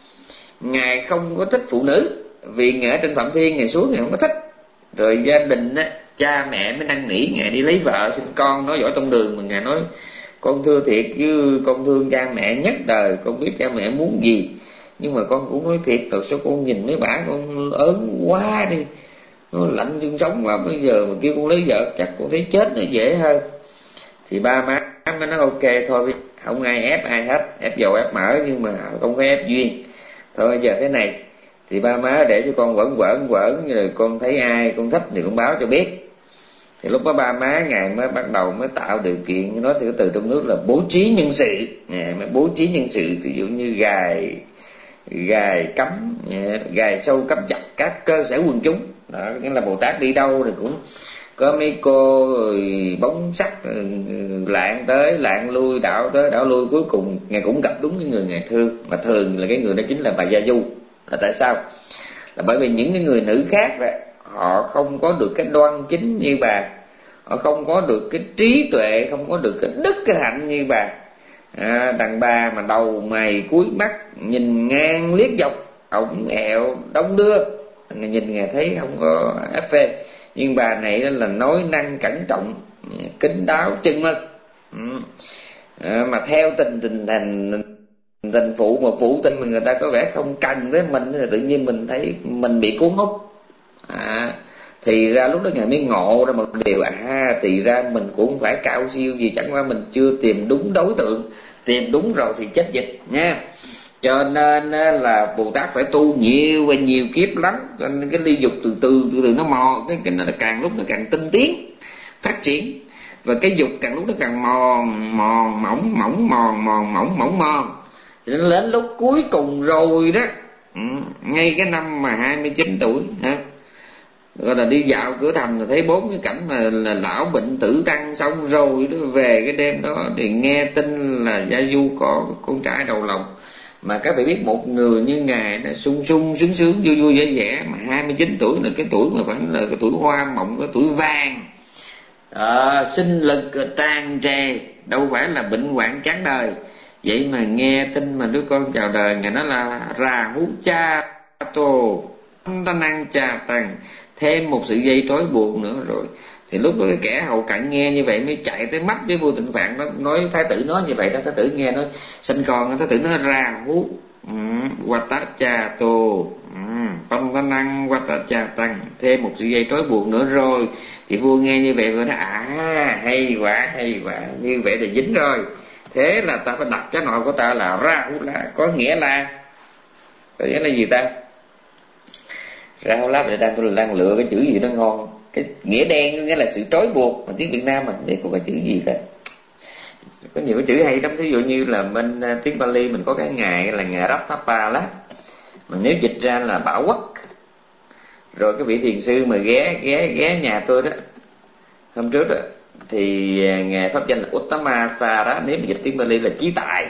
ngài không có thích phụ nữ, vì ngài ở trên Phạm Thiên, ngài xuống ngài không có thích. Rồi gia đình á, cha mẹ mới năn nỉ ngài đi lấy vợ sinh con, nói giỏi tông đường, mà ngài nói con thưa thiệt chứ con thương cha mẹ nhất đời, con biết cha mẹ muốn gì, nhưng mà con cũng nói thiệt rồi, sao con nhìn mấy bả con ớn quá đi, nó lạnh xương sống quá, bây giờ mà kêu con lấy vợ chắc con thấy chết nó dễ hơn. Thì ba má mới nói ok thôi, không ai ép ai hết, ép dầu ép mỡ nhưng mà không phải ép duyên. Thôi giờ thế này, thì ba má để cho con quẩn quẩn quẩn, rồi con thấy ai con thích thì con báo cho biết. Thì lúc đó ba má ngài mới bắt đầu mới tạo điều kiện, nói từ từ trong nước là bố trí nhân sự. Ngài mới bố trí nhân sự, ví dụ như gài gài cấm, gài sâu cấm chặt các cơ sở quần chúng. Đó, nghĩa là Bồ Tát đi đâu thì cũng có mấy cô rồi bóng sắc lạng tới lạng lui, đảo tới đảo lui, cuối cùng ngài cũng gặp đúng cái người ngài thương, mà thường là cái người đó chính là bà Gia Du. Là tại sao? Là bởi vì những cái người nữ khác đó, họ không có được cái đoan chính như bà, họ không có được cái trí tuệ, không có được cái đức cái hạnh như bà. à, đàn bà mà đầu mày cúi mắt, nhìn ngang liếc dọc, ổng ẹo đong đưa, nhìn ngài thấy không có ép phê. Nhưng bà này là nói năng cẩn trọng, kín đáo chân mực. ừ. à, mà theo tình tình thành tình phụ, mà phụ tình mình người ta có vẻ không cần với mình, thì tự nhiên mình thấy mình bị cuốn hút. à, thì ra lúc đó ngài mới ngộ ra một điều, à thì ra mình cũng không phải cao siêu gì, chẳng qua mình chưa tìm đúng đối tượng, tìm đúng rồi thì chết dịch nha. Cho nên là Bồ Tát phải tu nhiều và nhiều kiếp lắm, cho nên cái ly dục từ từ từ từ nó mò, cái, cái nó càng lúc nó càng tinh tiến phát triển, và cái dục càng lúc nó càng mòn mòn mỏng mỏng mòn mòn mỏng mỏng mòn. Cho nên đến lúc cuối cùng rồi đó, ngay cái năm mà hai mươi chín tuổi ha, gọi là đi dạo cửa thành là thấy bốn cái cảnh mà là lão bệnh tử tăng, xong rồi đó về cái đêm đó thì nghe tin là Gia Du có con trai đầu lòng. Mà các bạn biết một người như ngài nó sung sung sướng sướng vui vui vẻ vẻ, mà hai mươi chín tuổi là cái tuổi mà phải là cái tuổi hoa mộng, cái tuổi vàng, à, sinh lực tràn trề, đâu phải là bệnh hoạn chán đời. Vậy mà nghe tin mà đứa con chào đời, ngài nói là Ra Hú Cha Tô ta năng trà tầng, thêm một sự dây trói buộc nữa rồi. Thì lúc đó cái kẻ hầu cận nghe như vậy mới chạy tới mắt với vua Tịnh Phạn, nó nói thái tử nói như vậy đó. Thái tử nghe nói sinh con, thái tử nói ra hú qua tá cha tô tâm ta năng qua tá cha tăng, thêm một sự dây trói buộc nữa rồi. Thì vua nghe như vậy rồi nói à hay quá hay quá, như vậy thì dính rồi. Thế là ta phải đặt cái nội của ta là ra hú lá, có nghĩa là có nghĩa là gì ta? Ra hú lá để đang tôi đang lựa cái chữ gì nó ngon. Cái nghĩa đen có nghĩa là sự trói buộc, mà tiếng Việt Nam mình để có cái chữ gì ta? Có nhiều cái chữ hay lắm. Thí dụ như là bên tiếng Pali mình có cái ngày là ngày Rathapala, mà nếu dịch ra là bảo quốc. Rồi cái vị thiền sư mà ghé ghé ghé nhà tôi đó hôm trước đó, thì ngài pháp danh là Uttamasa, nếu mà dịch tiếng Pali là chí tài.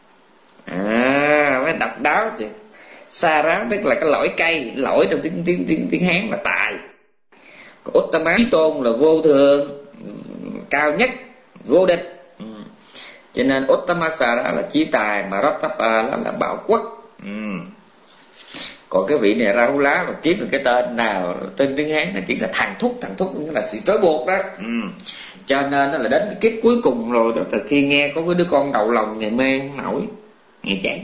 À, mới độc đáo chứ. Sara tức là cái lõi cây, lõi trong tiếng tiếng tiếng tiếng Hán là tài. Uttama chí tôn là vô thượng, cao nhất, vô địch. Ừ. Cho nên Uttamasa là chí tài, mà Rathapa là, là bảo quốc. Ừ. Còn cái vị này Rahula mà kiếm được cái tên nào tên tiếng Hán là chỉ là thằng thúc, thằng thúc là sự trói buộc đó. Ừ. Cho nên nó là đến cái kiếp cuối cùng rồi đó, từ khi nghe có cái đứa con đầu lòng ngày mê không nổi, ngày chán.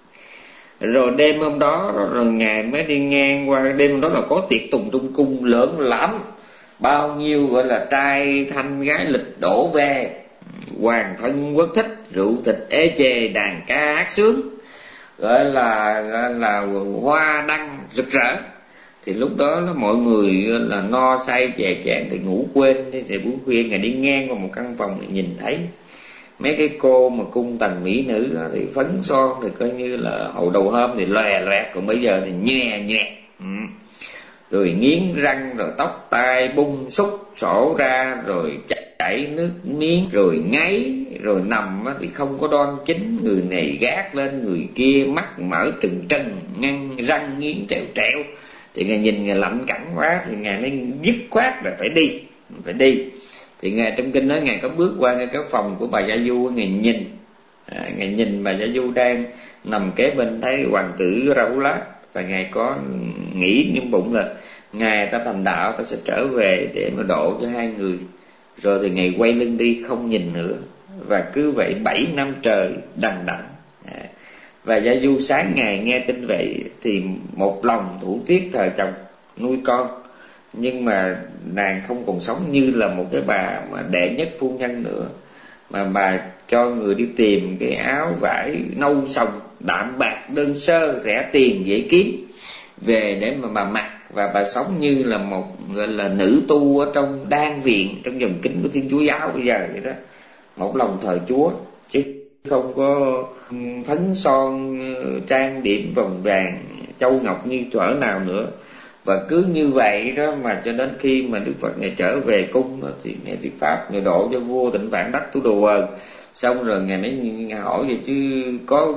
Rồi đêm hôm đó rồi ngài mới đi ngang qua, đêm hôm đó là có tiệc tùng trong cung lớn lắm, bao nhiêu gọi là trai thanh gái lịch đổ về, hoàng thân quốc thích, rượu thịt ế chề, đàn ca hát sướng, gọi là gọi là hoa đăng rực rỡ. Thì lúc đó là mọi người là no say chè chén thì ngủ quên. Thì buổi khuya ngài đi ngang qua một căn phòng thì nhìn thấy mấy cái cô mà cung tần mỹ nữ thì phấn son thì coi như là hồi đầu hôm thì lòe loẹt, còn bây giờ thì nhòe nhòe, ừ. Rồi nghiến răng, rồi tóc tai bung xúc sổ ra, rồi chảy nước miếng, rồi ngáy, rồi nằm thì không có đoan chính, người này gác lên người kia, mắt mở trừng trừng, ngăn răng nghiến trèo trèo. Thì ngài nhìn ngài lạnh cẳng quá thì ngài mới dứt khoát là phải đi, phải đi. Thì ngài trong kinh nói ngài có bước qua ngay cái phòng của bà Gia Du, ngài nhìn, à, ngài nhìn bà Gia Du đang nằm kế bên thấy hoàng tử Rahula, và ngài có nghĩ trong bụng là ngài ta thành đạo ta sẽ trở về để mà độ cho hai người. Rồi thì ngài quay lưng đi không nhìn nữa, và cứ vậy bảy năm trời đằng đẵng. À, và Gia Du sáng ngày nghe tin vậy thì một lòng thủ tiếc thời chồng nuôi con, nhưng mà nàng không còn sống như là một cái bà mà đệ nhất phu nhân nữa, mà bà cho người đi tìm cái áo vải nâu sòng đạm bạc đơn sơ rẻ tiền dễ kiếm về để mà bà mặc, và bà sống như là một gọi là nữ tu ở trong đan viện, trong dòng kính của Thiên Chúa giáo bây giờ vậy đó, một lòng thờ Chúa chứ không có phấn son trang điểm vòng vàng châu ngọc như thuở nào nữa. Và cứ như vậy đó mà cho đến khi mà Đức Phật ngài trở về cung đó, thì ngài thuyết pháp, ngài độ cho vua Tịnh Phạn đắc tu đồ ơn. Xong rồi ngài mới ngài hỏi vậy chứ có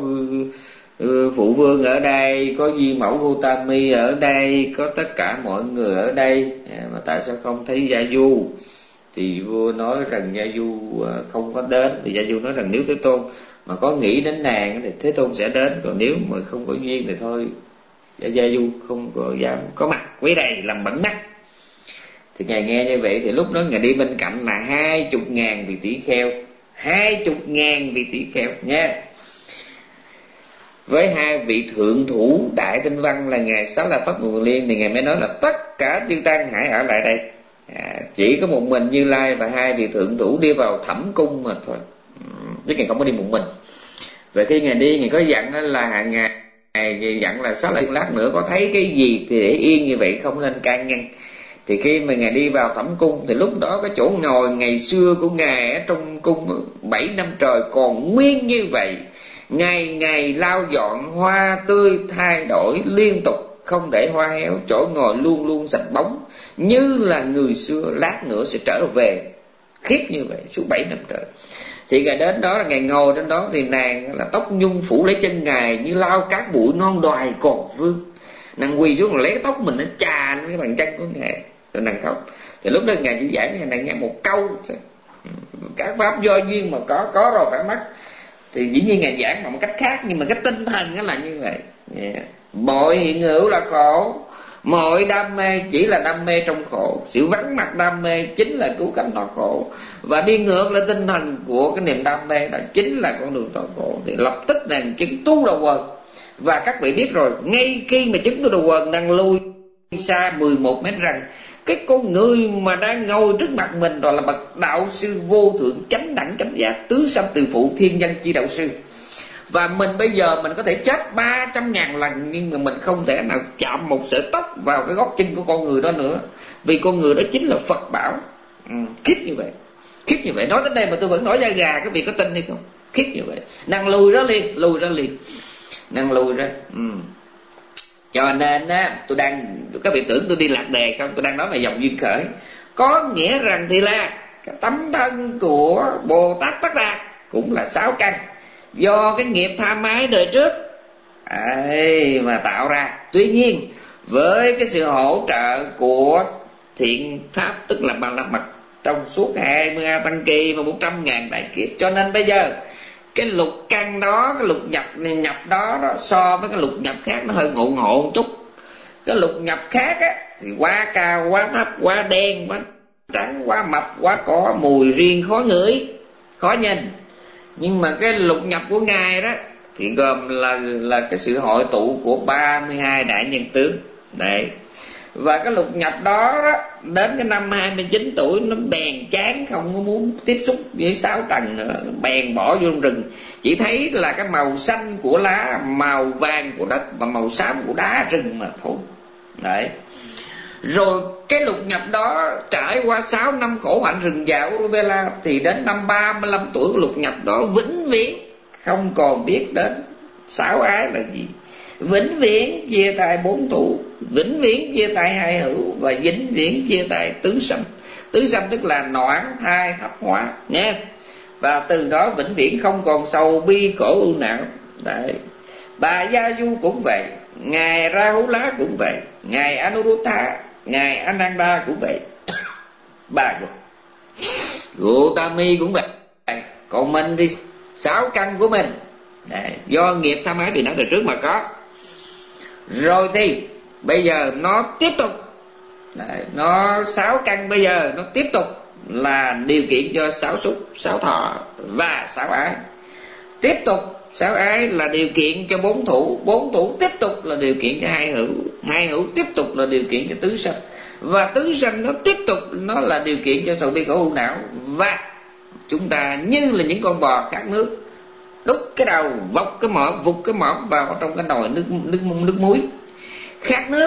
phụ vương ở đây, có Di Mẫu Gautami ở đây, có tất cả mọi người ở đây, mà tại sao không thấy Gia Du? Thì vua nói rằng Gia Du không có đến. Thì Gia Du nói rằng nếu Thế Tôn mà có nghĩ đến nàng thì Thế Tôn sẽ đến, còn nếu mà không có duyên thì thôi, Gia Du không có dám có mặt quý đây làm bẩn mắt. Thì ngài nghe như vậy thì lúc đó ngài đi bên cạnh là hai chục ngàn vị tỷ kheo, hai chục ngàn vị tỷ kheo nha, với hai vị thượng thủ đại tinh văn là ngài Xá La Phất Nguồn Liên. Thì ngài mới nói là tất cả chư tăng hãy ở lại đây, à, chỉ có một mình Như Lai và hai vị thượng thủ đi vào thẩm cung mà thôi, chứ ngài không có đi một mình. Về khi ngài đi ngài có dặn là ngài Ngài dặn là sáu lát nữa có thấy cái gì thì để yên như vậy, không nên can ngăn. Thì khi mà ngài đi vào thẩm cung thì lúc đó cái chỗ ngồi ngày xưa của ngài ở trong cung bảy năm trời còn nguyên như vậy, ngày ngày lau dọn, hoa tươi thay đổi liên tục, không để hoa héo, chỗ ngồi luôn luôn sạch bóng như là người xưa, lát nữa sẽ trở về, khiếp như vậy suốt bảy năm trời. Thì ngài đến đó là ngài ngồi trên đó thì nàng là tóc nhung phủ lấy chân ngài như lau cát bụi non đoài còn vương. Nàng quỳ xuống lấy cái tóc mình nó chà lên cái bàn chân của ngài rồi nàng khóc. Thì lúc đó ngài chỉ giảng cho nàng nghe một câu: các pháp do duyên mà có, có rồi phải mất. Thì dĩ nhiên ngài giảng bằng một cách khác, nhưng mà cái tinh thần nó là như vậy. Yeah. Mọi hiện hữu là khổ, Mọi đam mê chỉ là đam mê trong khổ. Sự vắng mặt đam mê chính là cứu cánh thoát khổ. Và đi ngược lại tinh thần của cái niềm đam mê đó chính là con đường thoát khổ. Thì lập tức nàng chứng tu đầu quần. Và các vị biết rồi, ngay khi mà chứng tu đầu quần đang lui xa mười một mét rằng, cái con người mà đang ngồi trước mặt mình đó là bậc đạo sư vô thượng chánh đẳng chánh giác, tứ sanh từ phụ thiên nhân chi đạo sư. Và mình bây giờ mình có thể chết ba trăm ngàn lần, nhưng mà mình không thể nào chạm một sợi tóc vào cái gót chân của con người đó nữa. Vì con người đó chính là Phật bảo. ừ, Khiếp như vậy. Khiếp như vậy. Nói đến đây mà tôi vẫn nổi da gà, các vị có tin hay không? Khiếp như vậy. Nàng lùi ra liền, lùi ra liền. Nàng lùi ra. ừ. Cho nên á, tôi đang, các vị tưởng tôi đi lạc đề không? Tôi đang nói về dòng duyên khởi. Có nghĩa rằng thì là cái tấm thân của Bồ Tát Tất Đạt cũng là sáu căn, do cái nghiệp tham ái đời trước ấy mà tạo ra. Tuy nhiên với cái sự hỗ trợ của thiện pháp, tức là Ba La Mật, trong suốt hai mươi hai tăng kỳ và một trăm ngàn đại kiếp, cho nên bây giờ cái lục căn đó, cái lục nhập nhập đó, đó so với cái lục nhập khác nó hơi ngộ ngộ một chút. Cái lục nhập khác á thì quá cao, quá thấp, quá đen, quá trắng, quá mập, quá có mùi riêng, khó ngửi, khó nhìn. Nhưng mà cái lục nhập của Ngài đó thì gồm là là cái sự hội tụ của ba mươi hai đại nhân tướng. Đấy. Và cái lục nhập đó, đó đến cái năm hai mươi chín tuổi nó bèn chán, không có muốn tiếp xúc với sáu tầng nữa, nó bèn bỏ vô rừng. Chỉ thấy là cái màu xanh của lá, màu vàng của đất và màu xám của đá rừng mà thôi. Đấy. Rồi cái lục nhập đó trải qua sáu năm khổ hạnh rừng già Uruvela, thì đến năm ba mươi lăm tuổi lục nhập đó vĩnh viễn không còn biết đến sáu ái là gì, vĩnh viễn chia tay bốn thủ, vĩnh viễn chia tay hai hữu, và vĩnh viễn chia tay tứ sanh. Tứ sanh tức là noãn thai thập hóa nha. Và từ đó vĩnh viễn không còn sầu bi khổ ưu não. Đấy. Bà Gia Du cũng vậy, ngài Rahula cũng vậy, ngài Anuruddha, ngài Ananda cũng vậy, ba người Gautami cũng vậy. Còn mình thì sáu căn của mình đấy, do nghiệp tham ái từ nó từ trước mà có. Rồi thì bây giờ nó tiếp tục đấy, nó sáu căn bây giờ nó tiếp tục là điều kiện cho sáu xúc, sáu thọ và sáu ái. Tiếp tục sáu ái là điều kiện cho bốn thủ, bốn thủ tiếp tục là điều kiện cho hai hữu, hai hữu tiếp tục là điều kiện cho tứ sanh, và tứ sanh nó tiếp tục nó là điều kiện cho sầu bi khổ ưu não. Và chúng ta như là những con bò khát nước, đút cái đầu vọc cái mỏ, vụt cái mỏ vào trong cái nồi nước nước nước muối, khát nước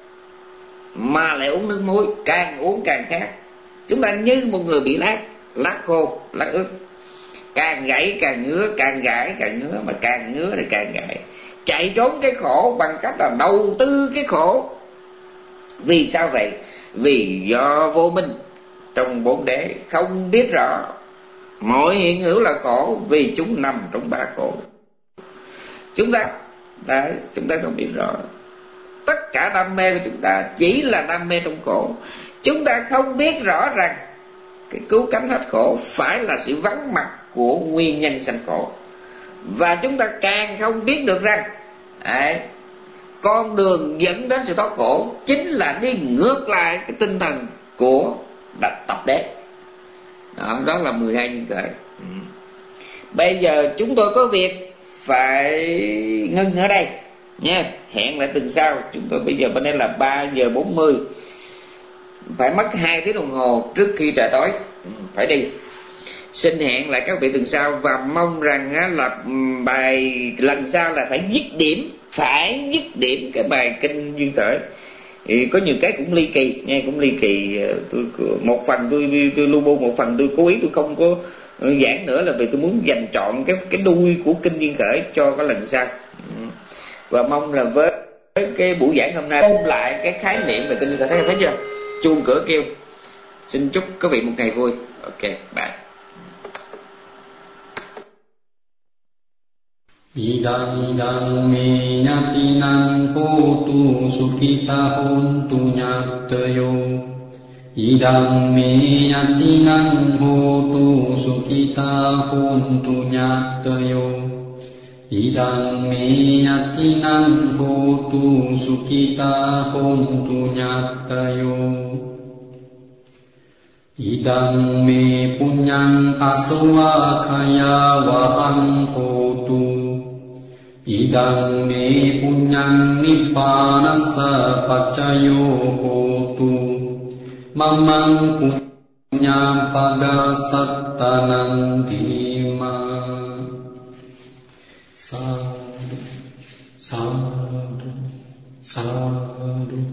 mà lại uống nước muối, càng uống càng khát. Chúng ta như một người bị lát, lát khô, lát ướt, càng gãy càng ngứa, càng gãi càng ngứa, mà càng ngứa thì càng gãy. Chạy trốn cái khổ bằng cách là đầu tư cái khổ. Vì sao vậy? Vì do vô minh trong bốn đế, không biết rõ mọi hiện hữu là khổ, vì chúng nằm trong ba khổ. Chúng ta đấy, chúng ta không biết rõ. Tất cả đam mê của chúng ta chỉ là đam mê trong khổ. Chúng ta không biết rõ rằng cái cứu cánh hết khổ phải là sự vắng mặt của nguyên nhân sanh khổ. Và chúng ta càng không biết được rằng đấy, con đường dẫn đến sự thoát khổ chính là đi ngược lại cái tinh thần của đặt tập đế. Đó, đó là mười hai nhân khởi. ừ. Bây giờ chúng tôi có việc phải ngưng ở đây nha. Hẹn lại tuần sau. Chúng tôi bây giờ bên đây là ba giờ bốn mươi, phải mất hai tiếng đồng hồ trước khi trời tối. ừ, Phải đi. Xin hẹn lại các vị tuần sau, và mong rằng á, là bài lần sau là phải dứt điểm, phải dứt điểm cái bài kinh duyên khởi. Thì có nhiều cái cũng ly kỳ nghe, cũng ly kỳ. Tôi một phần tôi tôi lu bu, một phần tôi cố ý tôi không có giảng nữa, là vì tôi muốn dành trọn cái cái đuôi của kinh duyên khởi cho cái lần sau. Và mong là với cái buổi giảng hôm nay ôn lại cái khái niệm về kinh duyên khởi. Thấy thấy chưa? Chuông cửa kêu. Xin chúc các vị một ngày vui. Ok, bye. Idang idang me yatinang hotu sukhita hontu nyatayo. Idang me yatinang hotu sukhita hontu nyatayo. Idang me yatinang hotu sukita hontu nyatayo. Idang me punyang aswakaya wahang hotu. Idang me punyang nippanasa pacayo hotu. Mamang punyang pagasattanan dhima. Sadhu, sadhu, sadhu.